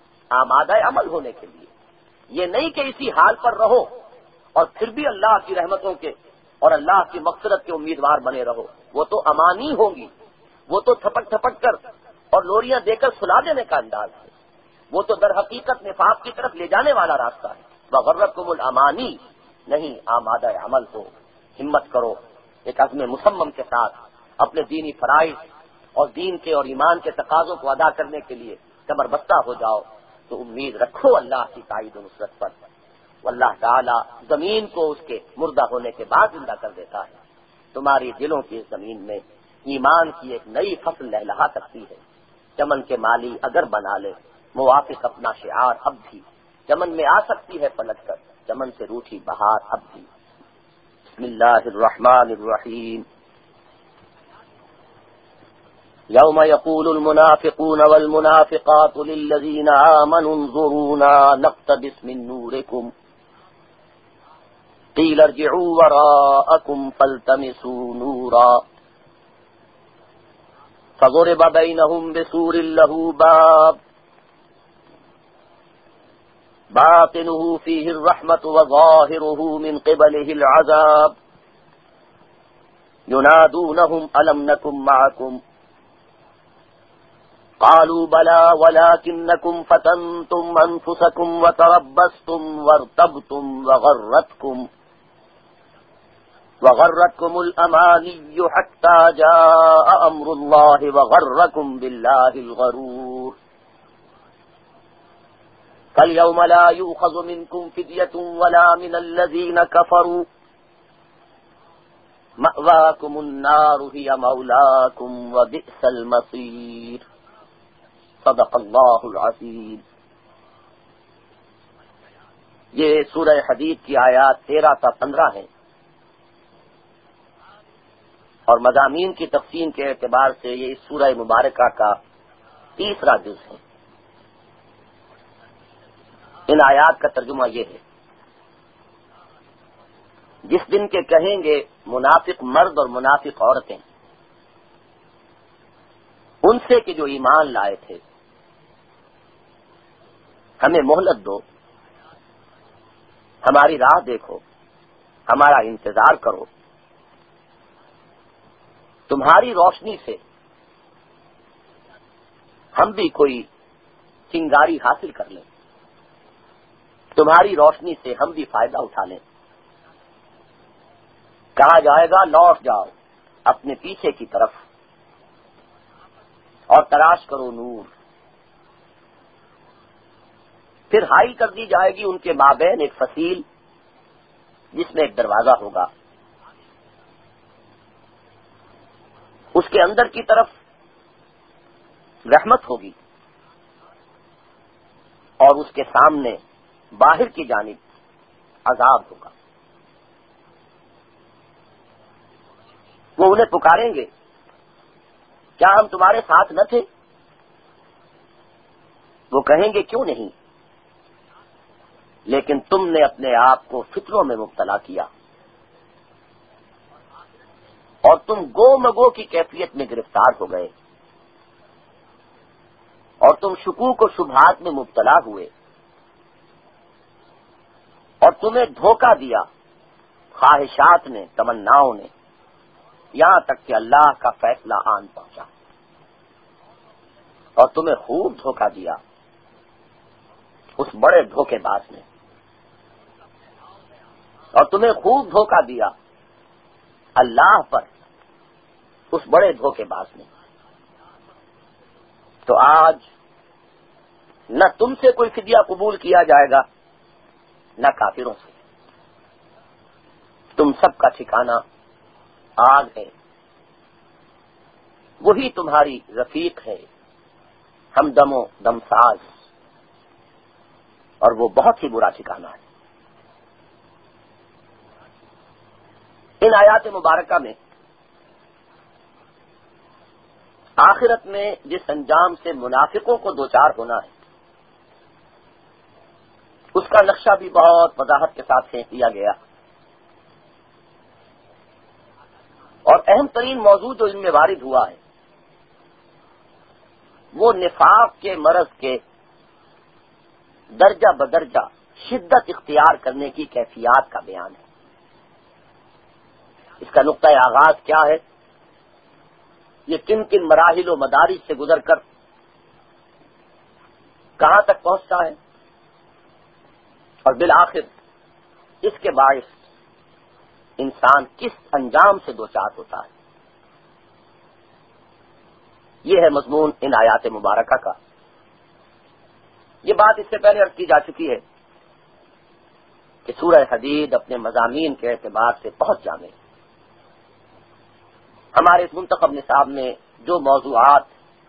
آمادہ عمل ہونے کے لیے، یہ نہیں کہ اسی حال پر رہو اور پھر بھی اللہ کی رحمتوں کے اور اللہ کی مغفرت کے امیدوار بنے رہو. وہ تو امانی ہوں گی، وہ تو تھپک تھپک کر اور لوریاں دے کر سلا دینے کا انداز ہے، وہ تو در حقیقت نفاق کی طرف لے جانے والا راستہ ہے. وغرکم الامانی، نہیں، آمادہ عمل ہو، ہمت کرو، ایک عزم مصمم کے ساتھ اپنے دینی فرائض اور دین کے اور ایمان کے تقاضوں کو ادا کرنے کے لیے کمر بستہ ہو جاؤ. تو امید رکھو اللہ کی تائید و نصرت پر. واللہ تعالی زمین کو اس کے مردہ ہونے کے بعد زندہ کر دیتا ہے. تمہاری دلوں کی زمین میں ایمان کی ایک نئی فصل لہلہا سکتی ہے. چمن کے مالی اگر بنا لے موافق اپنا شعار اب بھی چمن میں آ سکتی ہے پلٹ کر، چمن سے روٹھی بہار اب بھی. بسم اللہ الرحمن الرحیم. یوم یقول المنافقون والمنافقات للذین آمنوا انظرونا نقتبس من نورکم قیل ارجعوا وراءکم فالتمسوا نورا فضرب بینہم بسور لہ باب باطنہ فیہ الرحمۃ وظاہرہ من قبلہ العذاب ینادونہم الم نکن معکم قالوا بلى ولكنكم فتنتم أنفسكم وتربصتم وارتبتم وغرتكم وغرتكم الأماني حتى جاء أمر الله وغركم بالله الغرور فاليوم لا يؤخذ منكم فدية ولا من الذين كفروا مأواكم النار هي مولاكم وبئس المصير. صدق اللہ العظیم. یہ سورہ حدید کی آیات تیرہ تا پندرہ ہیں اور مضامین کی تقسیم کے اعتبار سے یہ اس سورہ مبارکہ کا تیسرا جز ہے. ان آیات کا ترجمہ یہ ہے، جس دن کے کہیں گے منافق مرد اور منافق عورتیں ان سے کہ جو ایمان لائے تھے ہمیں مہلت دو، ہماری راہ دیکھو، ہمارا انتظار کرو، تمہاری روشنی سے ہم بھی کوئی چنگاری حاصل کر لیں، تمہاری روشنی سے ہم بھی فائدہ اٹھا لیں. کہا جائے گا لوٹ جاؤ اپنے پیچھے کی طرف اور تلاش کرو نور. پھر ہائی کر دی جائے گی ان کے مابین ایک فصیل جس میں ایک دروازہ ہوگا، اس کے اندر کی طرف رحمت ہوگی اور اس کے سامنے باہر کی جانب عذاب ہوگا. وہ انہیں پکاریں گے کیا ہم تمہارے ساتھ نہ تھے؟ وہ کہیں گے کیوں نہیں، لیکن تم نے اپنے آپ کو فتنوں میں مبتلا کیا اور تم گو مگو کی کیفیت میں گرفتار ہو گئے اور تم شکوک و شبہات میں مبتلا ہوئے اور تمہیں دھوکہ دیا خواہشات نے، تمناؤں نے، یہاں تک کہ اللہ کا فیصلہ آن پہنچا اور تمہیں خوب دھوکہ دیا اس بڑے دھوکے باز نے، اور تمہیں خوب دھوکہ دیا اللہ پر اس بڑے دھوکے باز نے. تو آج نہ تم سے کوئی فدیہ قبول کیا جائے گا نہ کافروں سے. تم سب کا ٹھکانہ آگ ہے، وہی تمہاری رفیق ہے، ہمدم و دمساز، اور وہ بہت ہی برا ٹھکانہ ہے. ان آیات مبارکہ میں آخرت میں جس انجام سے منافقوں کو دوچار ہونا ہے اس کا نقشہ بھی بہت وضاحت کے ساتھ کھینچ دیا گیا. اور اہم ترین موضوع جو ان میں وارد ہوا ہے وہ نفاق کے مرض کے درجہ بدرجہ شدت اختیار کرنے کی کیفیات کا بیان ہے. اس کا نقطۂ آغاز کیا ہے، یہ کن کن مراحل و مدارج سے گزر کر کہاں تک پہنچتا ہے، اور بالآخر اس کے باعث انسان کس انجام سے دوچار ہوتا ہے. یہ ہے مضمون ان آیات مبارکہ کا. یہ بات اس سے پہلے عرض کی جا چکی ہے کہ سورہ حدید اپنے مضامین کے اعتبار سے بہت جامع ہے. ہمارے اس منتخب نصاب میں جو موضوعات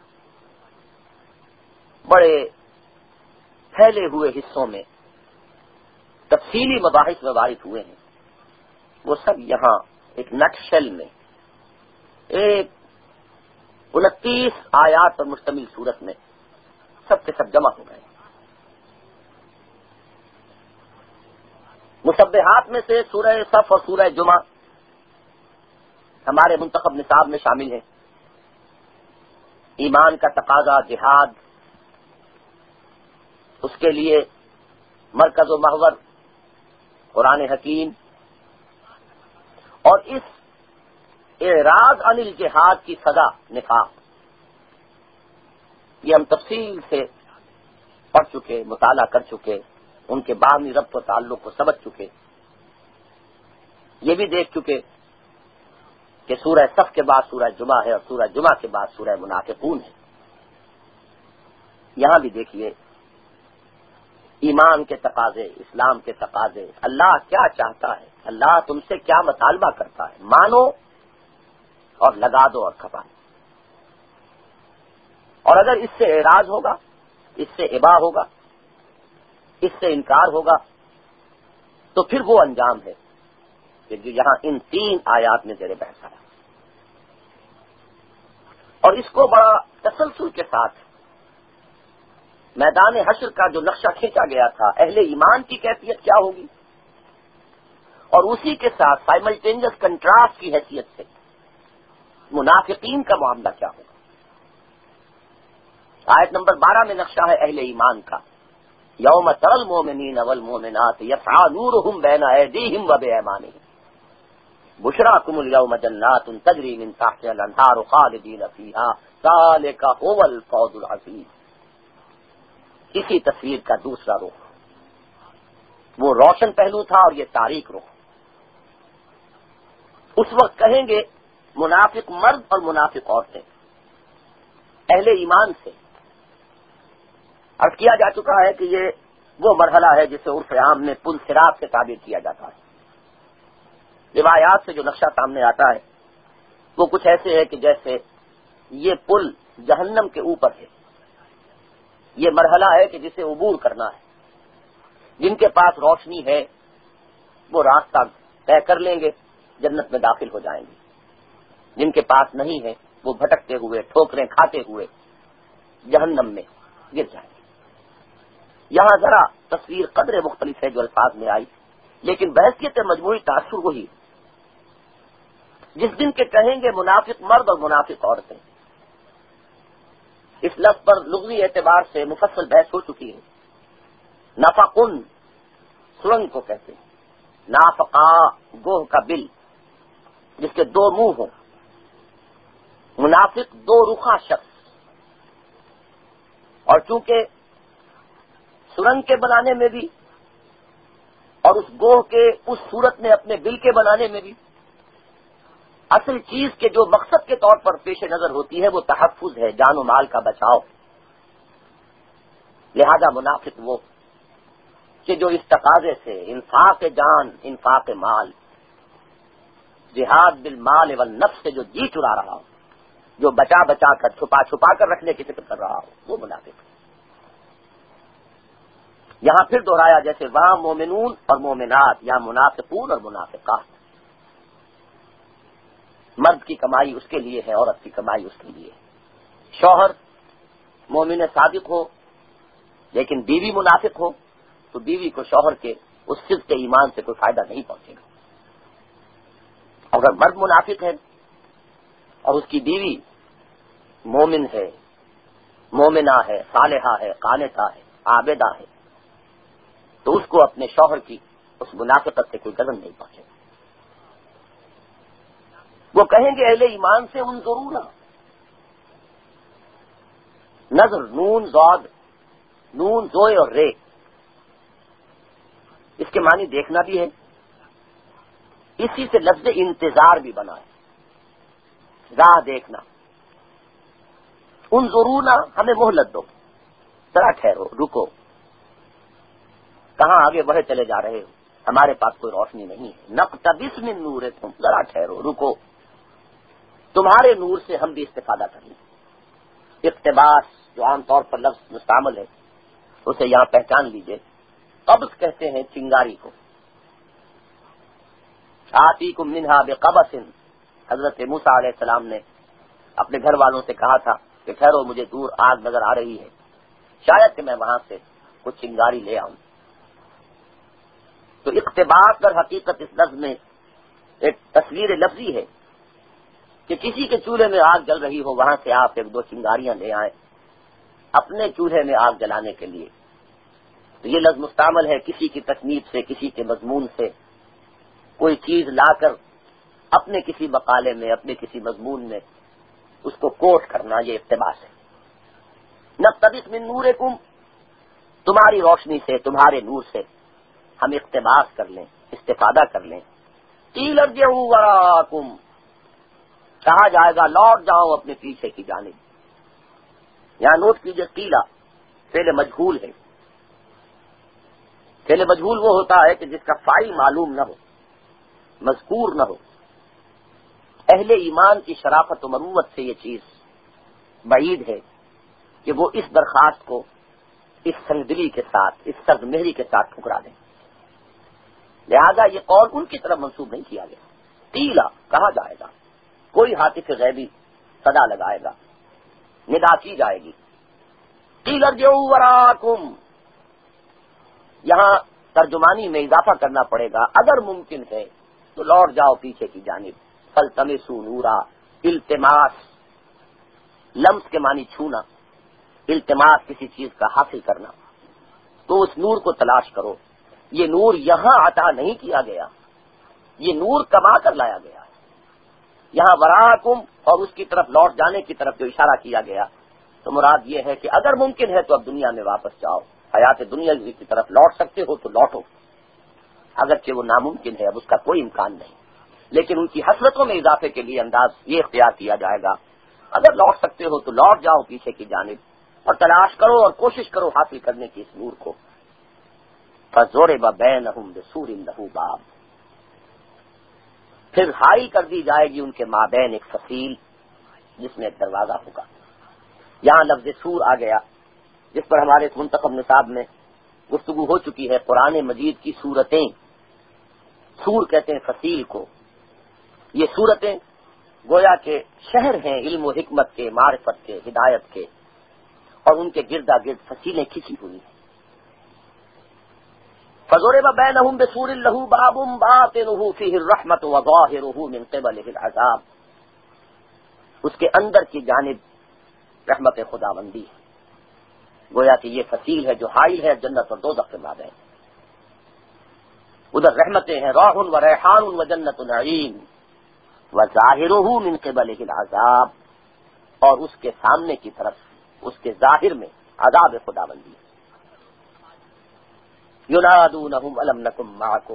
بڑے پھیلے ہوئے حصوں میں تفصیلی مباحث میں وارد ہوئے ہیں وہ سب یہاں ایک نٹ شیل میں ایک انتیس آیات پر مشتمل صورت میں سب کے سب جمع ہو گئے. مصبحات میں سے سورہ صف اور سورہ جمعہ ہمارے منتخب نصاب میں شامل ہیں. ایمان کا تقاضا، جہاد، اس کے لیے مرکز و محور قرآن حکیم، اور اس اعراض عن الجہاد کی سزا نفاق، یہ ہم تفصیل سے پڑھ چکے، مطالعہ کر چکے، ان کے باہمی ربط و تعلق کو سمجھ چکے. یہ بھی دیکھ چکے کہ سورہ صف کے بعد سورہ جمعہ ہے اور سورہ جمعہ کے بعد سورہ منافقون ہے. یہاں بھی دیکھیے ایمان کے تقاضے، اسلام کے تقاضے، اللہ کیا چاہتا ہے، اللہ تم سے کیا مطالبہ کرتا ہے، مانو اور لگا دو اور کھپا دو. اور اگر اس سے اعراض ہوگا، اس سے ابا ہوگا، اس سے انکار ہوگا تو پھر وہ انجام ہے کہ جو یہاں ان تین آیات میں زیر بحث آیا. اور اس کو بڑا تسلسل کے ساتھ میدان حشر کا جو نقشہ کھینچا گیا تھا، اہل ایمان کی کیفیت کیا ہوگی، اور اسی کے ساتھ سائملٹینیس کنٹراسٹ کی حیثیت سے منافقین کا معاملہ کیا ہوگا. آیت نمبر بارہ میں نقشہ ہے اہل ایمان کا. یوم تری المؤمنین والمؤمنات یسعی نورہم بین ایدیہم وبایمانہم بشراکم الیوم جنات تجری من تحتہا الانہار خالدین فیہا ذالک ھو الفوز العظیم. اسی تصویر کا دوسرا رخ، وہ روشن پہلو تھا اور یہ تاریک رخ. اس وقت کہیں گے منافق مرد اور منافق عورتیں اہل ایمان سے. عرض کیا جا چکا ہے کہ یہ وہ مرحلہ ہے جسے عرف عام میں پل صراط سے تعبیر کیا جاتا ہے. روایات سے جو نقشہ سامنے آتا ہے وہ کچھ ایسے ہے کہ جیسے یہ پل جہنم کے اوپر ہے. یہ مرحلہ ہے کہ جسے عبور کرنا ہے. جن کے پاس روشنی ہے وہ راستہ طے کر لیں گے، جنت میں داخل ہو جائیں گے. جن کے پاس نہیں ہے وہ بھٹکتے ہوئے، ٹھوکریں کھاتے ہوئے جہنم میں گر جائیں گے. یہاں ذرا تصویر قدر مختلف ہے جو الفاظ میں آئی، لیکن بحثیت مجموعی تاثر وہی. جس دن کے کہیں گے منافق مرد اور منافق عورتیں، اس لفظ پر لغوی اعتبار سے مفصل بحث ہو چکی ہے. نفقن سرنگ کو کہتے ہیں، نافقا گوہ کا بل جس کے دو منہ ہوں. منافق دو رخا شخص، اور چونکہ سرنگ کے بنانے میں بھی اور اس گوہ کے اس صورت میں اپنے بل کے بنانے میں بھی اصل چیز کے جو مقصد کے طور پر پیش نظر ہوتی ہے وہ تحفظ ہے، جان و مال کا بچاؤ. لہذا منافق وہ کہ جو اس تقاضے سے انفاق جان، انفاق مال، جہاد بالمال والنفس سے جو جی چرا رہا ہو، جو بچا بچا کر چھپا چھپا کر رکھنے کی فکر کر رہا ہو، وہ منافق ہے. یہاں پھر دہرایا جیسے وہاں مومنون اور مومنات، یا منافقون اور منافقات. مرد کی کمائی اس کے لیے ہے، عورت کی کمائی اس کے لیے ہے. شوہر مومن صادق ہو لیکن بیوی منافق ہو تو بیوی کو شوہر کے اس صدق ایمان سے کوئی فائدہ نہیں پہنچے گا. اگر مرد منافق ہے اور اس کی بیوی مومن ہے، مومنہ ہے، صالحہ ہے، قانتہ ہے، عابدہ ہے، تو اس کو اپنے شوہر کی اس منافقت سے کوئی غضب نہیں پہنچے گا. وہ کہیں گے اہل ایمان سے انظرونا، نظر نون ضاد، نون زوئے اور رے، اس کے معنی دیکھنا بھی ہے. اسی سے لفظ انتظار بھی بنا ہے، راہ دیکھنا. انظرونا ہمیں مہلت دو، ذرا ٹھہرو، رکو. کہاں آگے بڑھے چلے جا رہے ہو؟ ہمارے پاس کوئی روشنی نہیں ہے. نقتبس من نورکم، ذرا ٹھہرو، رکو، تمہارے نور سے ہم بھی استفادہ کریں. اقتباس جو عام طور پر لفظ مستعمل ہے اسے یہاں پہچان لیجئے. قبض کہتے ہیں چنگاری کو. آتیکم منہا بقبس، حضرت موسیٰ علیہ السلام نے اپنے گھر والوں سے کہا تھا کہ ٹھہرو، مجھے دور آگ نظر آ رہی ہے، شاید کہ میں وہاں سے کچھ چنگاری لے آؤں. تو اقتباس در حقیقت اس لفظ میں ایک تصویر لفظی ہے کہ کسی کے چولہے میں آگ جل رہی ہو، وہاں سے آپ ایک دو چنگاریاں لے آئیں اپنے چولہے میں آگ جلانے کے لیے. تو یہ لفظ مستعمل ہے کسی کی تصنیف سے، کسی کے مضمون سے کوئی چیز لا کر اپنے کسی مقالے میں، اپنے کسی مضمون میں اس کو کوٹ کرنا، یہ اقتباس ہے. نقتبس من نورکم، تمہاری روشنی سے، تمہارے نور سے ہم اقتباس کر لیں، استفادہ کر لیں. قیل ارجعوا وراءکم، کہا جائے گا لوٹ جاؤ اپنے پیچھے کی جانب. یہاں نوٹ کیجئے قیلا فعل مجہول ہے. فعل مجہول وہ ہوتا ہے کہ جس کا فاعل معلوم نہ ہو، مذکور نہ ہو. اہل ایمان کی شرافت و مروت سے یہ چیز بعید ہے کہ وہ اس درخواست کو اس سنگدلی کے ساتھ، اس سرد مہری کے ساتھ ٹھکرا دیں. لہذا یہ قول ان کی طرف منسوب نہیں کیا گیا. قیلا کہا جائے گا، کوئی ہاتف غیبی صدا لگائے گا، ندا کی جائے گی. قیل ارجعوا وراءکم، یہاں ترجمانی میں اضافہ کرنا پڑے گا، اگر ممکن ہے تو لوٹ جاؤ پیچھے کی جانب. فالتمسوا نورا، التماس لمس کے معنی چھونا، التماس کسی چیز کا حاصل کرنا، تو اس نور کو تلاش کرو. یہ نور یہاں عطا نہیں کیا گیا، یہ نور کما کر لایا گیا. یہاں وراءکم اور اس کی طرف لوٹ جانے کی طرف جو اشارہ کیا گیا تو مراد یہ ہے کہ اگر ممکن ہے تو اب دنیا میں واپس جاؤ، حیات دنیا کی طرف لوٹ سکتے ہو تو لوٹو. اگرچہ وہ ناممکن ہے، اب اس کا کوئی امکان نہیں، لیکن ان کی حسرتوں میں اضافے کے لیے انداز یہ اختیار کیا جائے گا اگر لوٹ سکتے ہو تو لوٹ جاؤ پیچھے کی جانب اور تلاش کرو اور کوشش کرو حاصل کرنے کی اس نور کو. فَضُرِبَ بَيْنَهُمْ بِسُورٍ لَهُ بَابٌ، پھر حائل کر دی جائے گی ان کے مابین ایک فصیل جس میں ایک دروازہ ہوگا. یہاں لفظ سور آ گیا جس پر ہمارے منتخب نصاب میں گفتگو ہو چکی ہے. قرآن مجید کی سورتیں سور کہتے ہیں فصیل کو. یہ صورتیں گویا کے شہر ہیں علم و حکمت کے، معرفت کے، ہدایت کے، اور ان کے گردا گرد فصیلیں کھینچی ہوئی ہیں. فضرب بینہم بسور لہ باب باطنہ فیہ الرحمۃ وظاہرہ من قبلہ العذاب. اس کے اندر کی جانب رحمت خداوندی ہے. گویا کہ یہ فصیل ہے جو حائل ہے جنت اور دوزخ کے مابین. ادھر رحمتیں ہیں، راح و ریحان و جنت نعیم وظاہرہ من قبلہ العذاب، اور اس کے سامنے کی طرف اس کے ظاہر میں عذاب خداوندی. ینادونہم الم نکن معکم.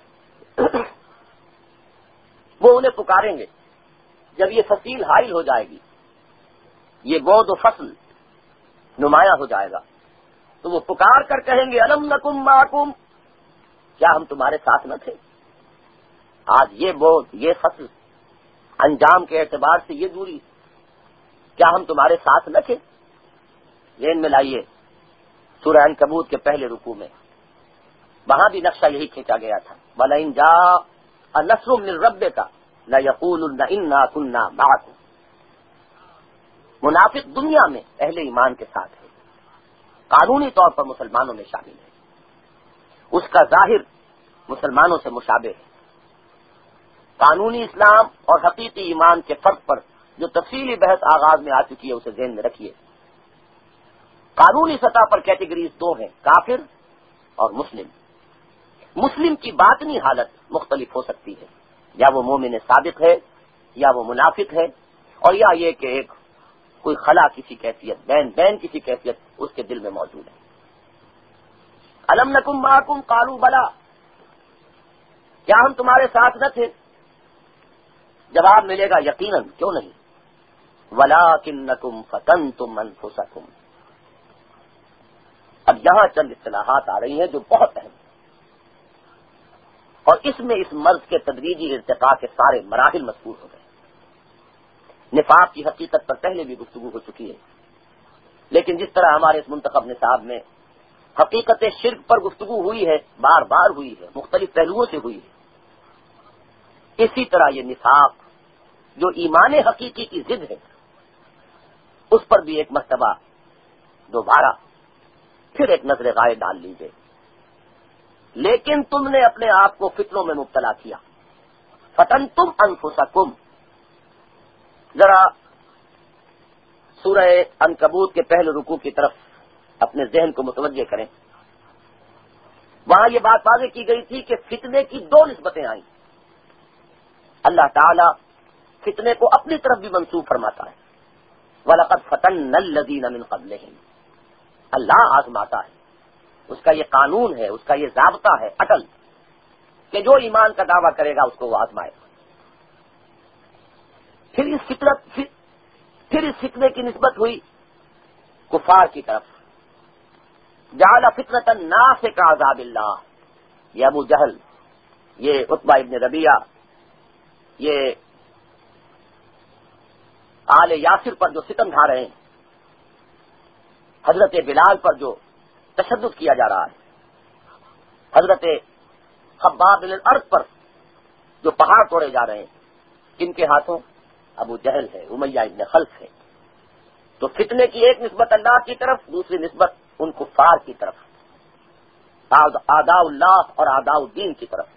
وہ انہیں پکاریں گے جب یہ فصیل حائل ہو جائے گی، یہ بود و فصل نمایاں ہو جائے گا، تو وہ پکار کر کہیں گے الم نکن معکم، کیا ہم تمہارے ساتھ نہ تھے؟ آج یہ بود، یہ فصل، انجام کے اعتبار سے یہ دوری، کیا ہم تمہارے ساتھ نہ تھے؟ ذہن میں لائیے سورہ عنکبوت کے پہلے رکوع میں وہاں بھی نقشہ یہی کھینچا گیا تھا. وَلَئِن جَاءَ نَصْرٌ مِّن رَّبِّكَ لَيَقُولُنَّ إِنَّا كُنَّا مَعَكُمْ. منافق دنیا میں اہل ایمان کے ساتھ ہے، قانونی طور پر مسلمانوں میں شامل ہے، اس کا ظاہر مسلمانوں سے مشابہ ہے. قانونی اسلام اور حقیقی ایمان کے فرق پر جو تفصیلی بحث آغاز میں آ چکی ہے اسے ذہن میں رکھیے. قانونی سطح پر کیٹیگریز دو ہیں، کافر اور مسلم. مسلم کی باطنی حالت مختلف ہو سکتی ہے، یا وہ مومن صادق ہے، یا وہ منافق ہے، اور یا یہ کہ ایک کوئی خلا کسی کیفیت، بین بین کسی کیفیت اس کے دل میں موجود ہے. الم نکن معکم قالوا بلا، کیا ہم تمہارے ساتھ نہ تھے؟ جواب ملے گا یقیناً، کیوں نہیں. ولکنکم فتنتم انفسکم. اب یہاں چند اصطلاحات آ رہی ہیں جو بہت اہم ہیں، اور اس میں اس مرض کے تدریجی ارتقاء کے سارے مراحل مذکور ہو گئے. نفاق کی حقیقت پر پہلے بھی گفتگو ہو چکی ہے، لیکن جس طرح ہمارے اس منتخب نصاب میں حقیقت شرک پر گفتگو ہوئی ہے، بار بار ہوئی ہے، مختلف پہلوؤں سے ہوئی ہے، اسی طرح یہ نفاق جو ایمان حقیقی کی ضد ہے اس پر بھی ایک مرتبہ دوبارہ پھر ایک نظر غائے ڈال لیجیے. لیکن تم نے اپنے آپ کو فتنوں میں مبتلا کیا. فتنتم انفسکم. ذرا سورہ عنکبوت کے پہلے رکوع کی طرف اپنے ذہن کو متوجہ کریں. وہاں یہ بات واضح کی گئی تھی کہ فتنے کی دو نسبتیں آئیں. اللہ تعالی فتنے کو اپنی طرف بھی منسوب فرماتا ہے. وَلَقَدْ فَتَنَّا الَّذِينَ مِنْ قَبْلِهِمْ. اللہ آزماتا ہے، اس کا یہ قانون ہے، اس کا یہ ضابطہ ہے اٹل کہ جو ایمان کا دعویٰ کرے گا اس کو وہ آزمائے. پھر اس فطرت پھر, پھر اس فتنے کی نسبت ہوئی کفار کی طرف. جعل فتنة الناس كعذاب اللہ. یہ ابو جہل، یہ عتبہ ابن ربیعہ، یہ آل یاسر پر جو ستم ڈھا رہے ہیں، حضرت بلال پر جو تشدد کیا جا رہا ہے، حضرت خباب بن الارض پر جو پہاڑ توڑے جا رہے ہیں، کن کے ہاتھوں؟ ابو جہل ہے، امیہ ابن خلف ہے. تو فتنے کی ایک نسبت اللہ کی طرف، دوسری نسبت ان کفار کی طرف، اعداء اللہ اور اعداء الدین کی طرف.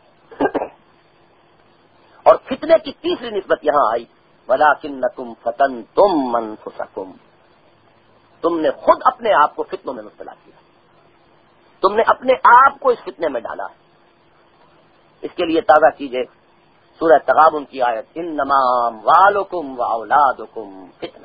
اور فتنے کی تیسری نسبت یہاں آئی، وَلَٰكِنَّكُمْ فَتَنْتُمْ أَنفُسَكُمْ. تم نے خود اپنے آپ کو فتنوں میں مبتلا کیا، تم نے اپنے آپ کو اس فتنے میں ڈالا ہے. اس کے لیے تازہ کیجئے سورہ تغابن کی آیت، انما اموالکم واولادکم فتنہ.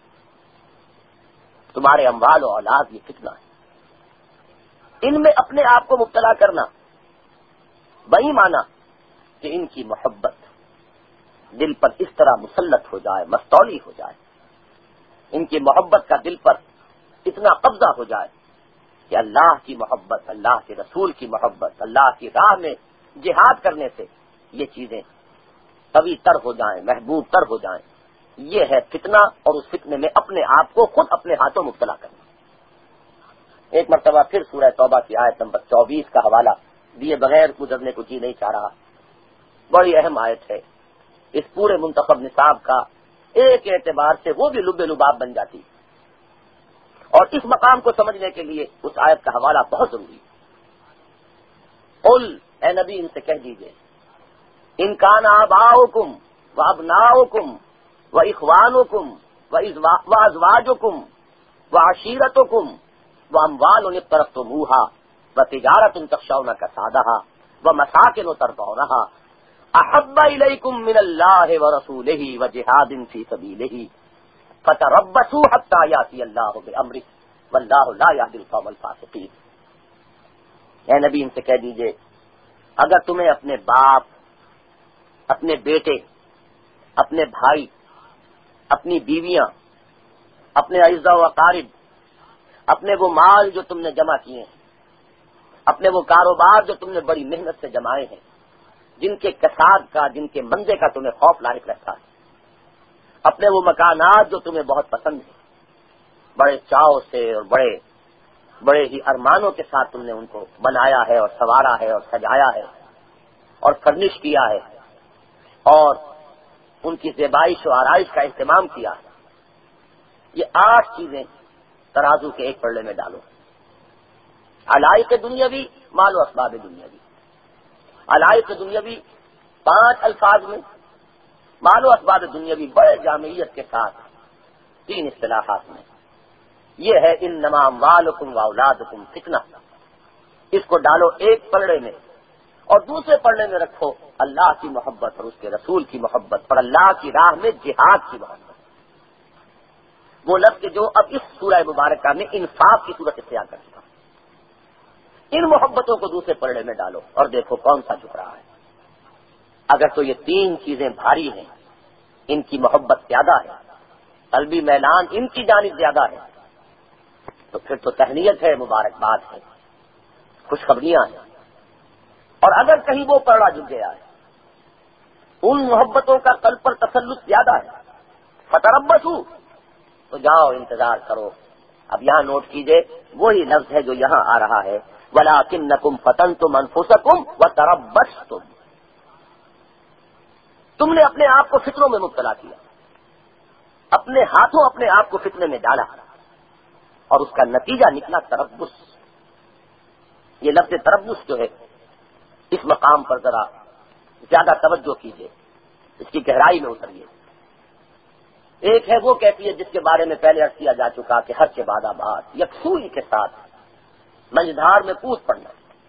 تمہارے اموال و اولاد یہ فتنہ ہے. ان میں اپنے آپ کو مبتلا کرنا وہی مانا کہ ان کی محبت دل پر اس طرح مسلط ہو جائے، مستولی ہو جائے، ان کی محبت کا دل پر اتنا قبضہ ہو جائے کہ اللہ کی محبت، اللہ کے رسول کی محبت، اللہ کی راہ میں جہاد کرنے سے یہ چیزیں قوی تر ہو جائیں، محبوب تر ہو جائیں. یہ ہے فتنہ، اور اس فتنے میں اپنے آپ کو خود اپنے ہاتھوں مبتلا کرنا. ایک مرتبہ پھر سورہ توبہ کی آیت نمبر چوبیس کا حوالہ دیے بغیر گزرنے کو جی نہیں چاہ رہا. بڑی اہم آیت ہے. اس پورے منتخب نصاب کا ایک اعتبار سے وہ بھی لب لباب بن جاتی. اور اس مقام کو سمجھنے کے لیے اس آیت کا حوالہ بہت ضروری ہے. قل اے نبی ان سے کہہ دیجئے ان کان آباؤکم و ابناؤکم و اخوانکم و ازواجکم و عشیرتکم و اموال اقترفتموها و تجارت تخشون کسادها و مساکن ترضونها احب الیکم من اللہ ورسولہ و جہاد فی سبیلہ فتربصوا حتی یاتی اللہ بامرہ واللہ لا یہدی القوم الفاسقین. اے نبی ان سے کہہ دیجئے اگر تمہیں اپنے باپ، اپنے بیٹے، اپنے بھائی، اپنی بیویاں، اپنے اعزاء و اقارب، اپنے وہ مال جو تم نے جمع کیے ہیں، اپنے وہ کاروبار جو تم نے بڑی محنت سے جمائے ہیں، جن کے کساد کا، جن کے منزے کا تمہیں خوف لاحق رکھا ہے، اپنے وہ مکانات جو تمہیں بہت پسند ہیں، بڑے چاؤ سے اور بڑے بڑے ہی ارمانوں کے ساتھ تم نے ان کو بنایا ہے اور سنوارا ہے اور سجایا ہے اور فرنش کیا ہے اور ان کی زیبائش و آرائش کا اہتمام کیا ہے. یہ آٹھ چیزیں ترازو کے ایک پلڑے میں ڈالو. علائق دنیاوی، مال و اسباب دنیاوی. علائق دنیاوی پانچ الفاظ میں، مال و اسباب دنیاوی بڑے جامعیت کے ساتھ تین اصطلاحات میں. یہ ہے انما اموالکم و اولادکم فتنہ. اس کو ڈالو ایک پلڑے میں اور دوسرے پلڑے میں رکھو اللہ کی محبت اور اس کے رسول کی محبت اور اللہ کی راہ میں جہاد کی محبت. وہ لفظ جو اب اس سورہ مبارکہ میں انصاف کی صورت اختیار کر چکا. ان محبتوں کو دوسرے پلڑے میں ڈالو اور دیکھو کون سا جھک رہا ہے. اگر تو یہ تین چیزیں بھاری ہیں، ان کی محبت زیادہ ہے، قلبی میلان ان کی جانب زیادہ ہے، تو پھر تو تہنیت ہے، مبارکباد ہے، خوشخبریاں ہیں. اور اگر کہیں وہ پلڑا جھک گیا ہے، ان محبتوں کا قلب پر تسلط زیادہ ہے، فتربصوا، تو جاؤ انتظار کرو. اب یہاں نوٹ کیجئے وہی لفظ ہے جو یہاں آ رہا ہے وَلَٰكِنَّكُمْ فَتَنْتُمْ أَنفُسَكُمْ وَتَرَبَّصْتُمْ. تم نے اپنے آپ کو فتنوں میں مبتلا کیا، اپنے ہاتھوں اپنے آپ کو فتنے میں ڈالا اور اس کا نتیجہ نکلا تربص. یہ لفظ تربص جو ہے اس مقام پر ذرا زیادہ توجہ کیجئے، اس کی گہرائی میں اتریے. ایک ہے وہ کیفیت جس کے بارے میں پہلے عرض کیا جا چکا کہ حد کے بعد آباد یکسوئی کے ساتھ منجدھار میں کود پڑنا.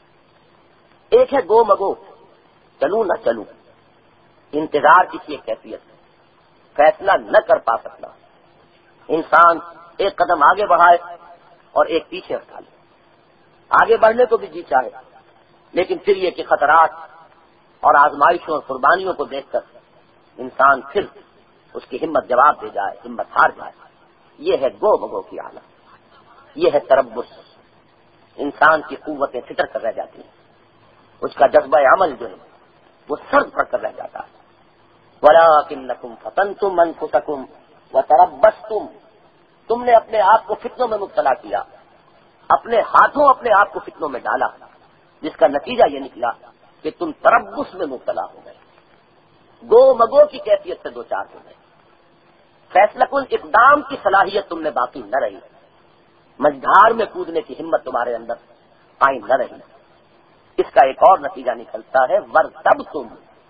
ایک ہے گو مگو، چلوں نہ چلوں، انتظار کی ایک کیفیت، فیصلہ نہ کر پا سکنا. انسان ایک قدم آگے بڑھائے اور ایک پیچھے ہٹا لے. آگے بڑھنے کو بھی جی چاہے، لیکن پھر یہ کہ خطرات اور آزمائشوں اور قربانیوں کو دیکھ کر انسان پھر اس کی ہمت جواب دے جائے، ہمت ہار جائے. یہ ہے گو مگو کی حالت، یہ ہے تربص. انسان کی قوتیں فطر کر رہ جاتی ہیں، اس کا جذبہ عمل جو ہے وہ سرد پڑ کر رہ جاتا ہے. وَلَٰكِنَّكُمْ فَتَنْتُمْ أَنفُسَكُمْ وَتَرَبَّصْتُمْ. تم نے اپنے آپ کو فتنوں میں مبتلا کیا، اپنے ہاتھوں اپنے آپ کو فتنوں میں ڈالا، جس کا نتیجہ یہ نکلا کہ تم تربص میں مبتلا ہو گئے، گو مگو کی کیفیت سے دو چار ہو گئے. فیصلہ کن اقدام کی صلاحیت تم نے باقی نہ رہی، مجدھار میں کودنے کی ہمت تمہارے اندر قائم نہ رہی. اس کا ایک اور نتیجہ نکلتا ہے وَارْتَبْتُمْ.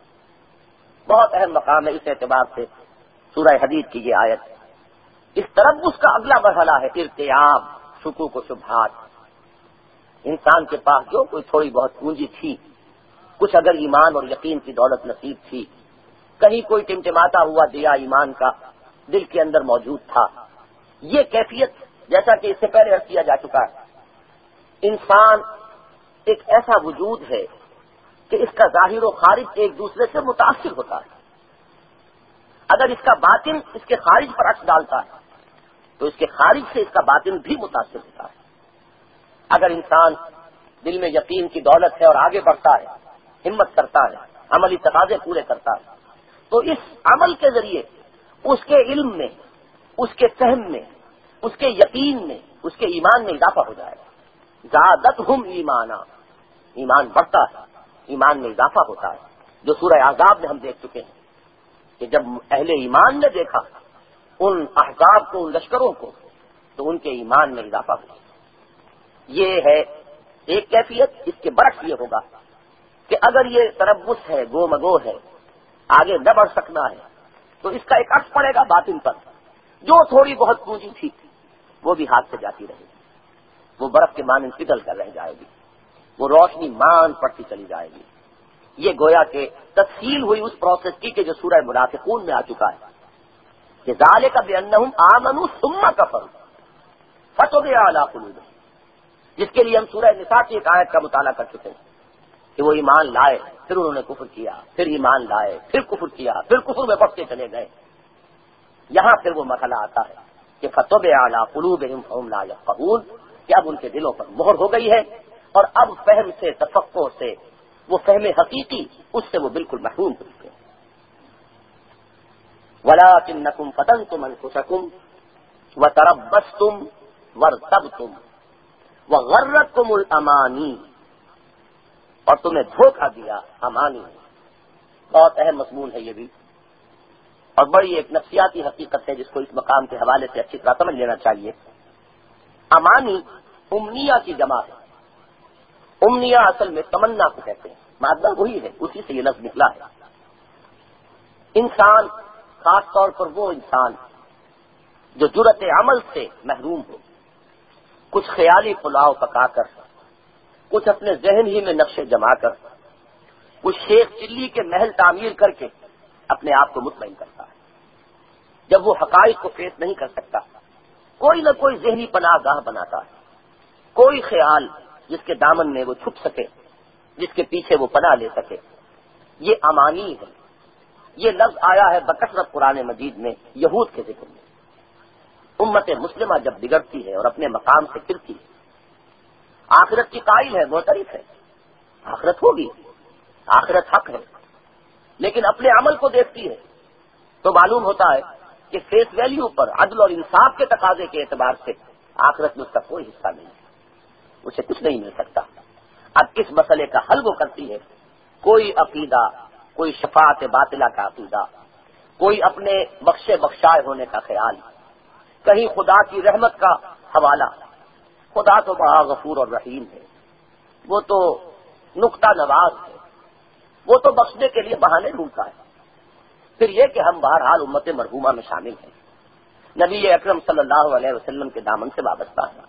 بہت اہم مقام ہے اس اعتبار سے سورہ حدید کی یہ آیت. اس تربص کا اگلا مرحلہ ہے ارتیاب، شکوک و شبہات. انسان کے پاس جو کوئی تھوڑی بہت پونجی تھی، کچھ اگر ایمان اور یقین کی دولت نصیب تھی، کہیں کوئی ٹمٹماتا ہوا دیا ایمان کا دل کے اندر موجود تھا، یہ کیفیت جیسا کہ اس سے پہلے عرض کیا جا چکا ہے، انسان ایک ایسا وجود ہے کہ اس کا ظاہر و خارج ایک دوسرے سے متاثر ہوتا ہے. اگر اس کا باطن اس کے خارج پر عکس ڈالتا ہے تو اس کے خارج سے اس کا باطن بھی متاثر ہوتا ہے. اگر انسان دل میں یقین کی دولت ہے اور آگے بڑھتا ہے، ہمت کرتا ہے، عملی تقاضے پورے کرتا ہے، تو اس عمل کے ذریعے اس کے علم میں، اس کے فہم میں، اس کے یقین میں، اس کے ایمان میں اضافہ ہو جائے گا. زادتہم ایمانا. ایمان بڑھتا ہے، ایمان میں اضافہ ہوتا ہے، جو سورہ احزاب میں ہم دیکھ چکے ہیں کہ جب اہل ایمان نے دیکھا ان احزاب کو، ان لشکروں کو، تو ان کے ایمان میں اضافہ ہوا۔ یہ ہے ایک کیفیت۔ اس کے برعکس یہ ہوگا کہ اگر یہ تربص ہے، گو مگو ہے، آگے نہ بڑھ سکنا ہے، تو اس کا ایک عکس پڑے گا باطن پر۔ جو تھوڑی بہت پونجی تھی وہ بھی ہاتھ سے جاتی رہے گی، وہ برف کے مانند پگھل کر رہ جائے گی، وہ روشنی مان پڑتی چلی جائے گی۔ یہ گویا کہ تفصیل ہوئی اس پروسیس کی کہ جو سورہ منافقون میں آ چکا ہے کہ ذالک بانہم آمنوا ثم کفروا فتطبع علی قلوبہم، جس کے لیے ہم سورہ نساء کی ایک آیت کا مطالعہ کر چکے ہیں کہ وہ ایمان لائے، پھر انہوں نے کفر کیا، پھر ایمان لائے، پھر کفر کیا، پھر کفر میں بڑھتے چلے گئے۔ یہاں پھر وہ مرحلہ آتا ہے کہ فتطبع علی قلوبہم فہم لا یفقہون، کہ اب ان کے دلوں پر مہر ہو گئی ہے اور اب فہم سے، تفقہ سے، وہ فہم حقیقی، اس سے وہ بالکل محروم ہو چکے ہیں۔ وَلَٰكِنَّكُمْ فَتَنتُمْ أَنفُسَكُمْ وَتَرَبَّصْتُمْ وَارْتَبْتُمْ وَغَرَّتْكُمُ الْأَمَانِي، اور تمہیں دھوکہ دیا امانی۔ بہت اہم مضمون ہے یہ بھی، اور بڑی ایک نفسیاتی حقیقت ہے جس کو اس مقام کے حوالے سے اچھی طرح سمجھ لینا چاہیے۔ امانی امنیہ کی جمع ہے۔ امنیہ اصل میں تمنا کو کہتے ہیں، مادہ وہی ہے، اسی سے یہ لفظ نکلا ہے۔ انسان، خاص طور پر وہ انسان جو جرأت عمل سے محروم ہو، کچھ خیالی پلاؤ پکا کر، کچھ اپنے ذہن ہی میں نقشے جما کر، کچھ شیخ چلی کے محل تعمیر کر کے اپنے آپ کو مطمئن کرتا ہے۔ جب وہ حقائق کو فیس نہیں کر سکتا، کوئی نہ کوئی ذہنی پناہ گاہ بناتا ہے، کوئی خیال جس کے دامن میں وہ چھپ سکے، جس کے پیچھے وہ پناہ لے سکے، یہ امانی ہے۔ یہ لفظ آیا ہے بکثرت قرآن مجید میں یہود کے ذکر میں۔ امت مسلمہ جب بگڑتی ہے اور اپنے مقام سے گرتی ہے، آخرت کی قائل ہے، معترف ہے، آخرت ہوگی، آخرت حق ہے، لیکن اپنے عمل کو دیکھتی ہے تو معلوم ہوتا ہے کہ فیس ویلیو پر، عدل اور انصاف کے تقاضے کے اعتبار سے آخرت میں اس کا کوئی حصہ نہیں ہے، اسے کچھ نہیں مل سکتا۔ اب اس مسئلے کا حل وہ کرتی ہے، کوئی عقیدہ، کوئی شفاعت باطلہ کا عقیدہ، کوئی اپنے بخشے بخشائے ہونے کا خیال، کہیں خدا کی رحمت کا حوالہ۔ خدا تو بڑا غفور اور رحیم ہے، وہ تو نقطہ نواز ہے، وہ تو بخشنے کے لیے بہانے ڈھونڈتا ہے۔ پھر یہ کہ ہم بہرحال امت مرحومہ میں شامل ہیں، نبی اکرم صلی اللہ علیہ وسلم کے دامن سے وابستہ ہے۔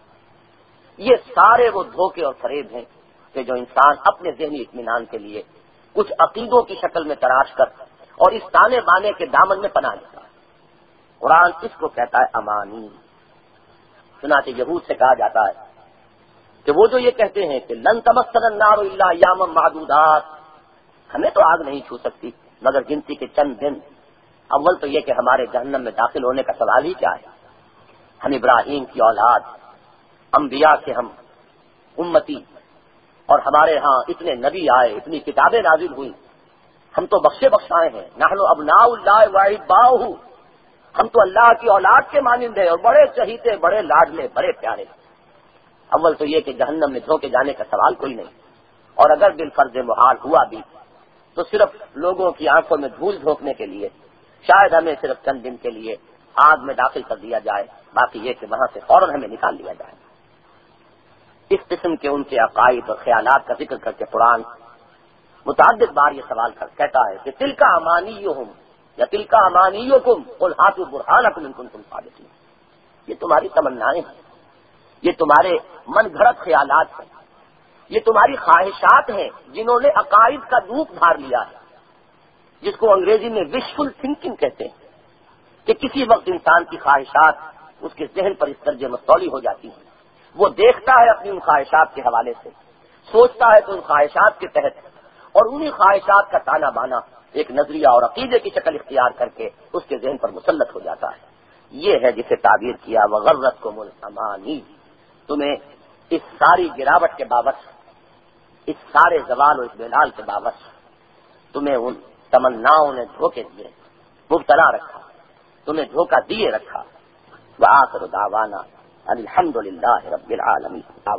یہ سارے وہ دھوکے اور فریب ہیں کہ جو انسان اپنے ذہنی اطمینان کے لیے کچھ عقیدوں کی شکل میں تراش کر اور اس تانے بانے کے دامن میں پناہ لیتا ہے۔ قرآن اس کو کہتا ہے امانی۔ چنانچہ یہود سے کہا جاتا ہے کہ وہ جو یہ کہتے ہیں کہ لن تمسنا النار الا ایاما معدودات، ہمیں تو آگ نہیں چھو سکتی مگر گنتی کے چند دن۔ اول تو یہ کہ ہمارے جہنم میں داخل ہونے کا سوال ہی کیا ہے؟ ہم ابراہیم کی اولاد، انبیاء کے ہم امتی، اور ہمارے ہاں اتنے نبی آئے، اتنی کتابیں نازل ہوئی، ہم تو بخشے بخشائے ہیں۔ نحن ابناء اللہ واحباؤہ، ہم تو اللہ کی اولاد کے مانند ہیں اور بڑے چہیتے، بڑے لاڈلے، بڑے پیارے۔ اول تو یہ کہ جہنم میں دھوکے جانے کا سوال کوئی نہیں، اور اگر بالفرض محال ہوا بھی تو صرف لوگوں کی آنکھوں میں دھول جھونکنے کے لیے، شاید ہمیں صرف چند دن کے لیے آگ میں داخل کر دیا جائے، باقی یہ کہ وہاں سے فوراً ہمیں نکال دیا جائے۔ اس قسم کے ان کے عقائد اور خیالات کا ذکر کر کے قرآن متعدد بار یہ سوال کہتا ہے کہ تلک امانیہم یا تلک امانیکم قل ہاتوا برہانکم ان کنتم صادقین، یہ تمہاری تمنائیں ہیں، یہ تمہارے من گھڑت خیالات ہیں، یہ تمہاری خواہشات ہیں جنہوں نے عقائد کا روپ دھار لیا ہے، جس کو انگریزی میں وشفل تھنکنگ کہتے ہیں، کہ کسی وقت انسان کی خواہشات اس کے ذہن پر اس درجے مستولی ہو جاتی ہیں، وہ دیکھتا ہے اپنی ان خواہشات کے حوالے سے، سوچتا ہے تو ان خواہشات کے تحت، اور انہی خواہشات کا تانا بانا ایک نظریہ اور عقیدے کی شکل اختیار کر کے اس کے ذہن پر مسلط ہو جاتا ہے۔ یہ ہے جسے تعبیر کیا وغرتکم الامانی، تمہیں اس ساری گراوٹ کے باوجود، اس سارے زوال و اضمحلال کے باوجود تمہیں ان تمناؤں نے دھوکے دیے، مبتلا رکھا، تمہیں دھوکہ دیے رکھا۔ وآخر دعوانا الحمد للہ رب العالمین۔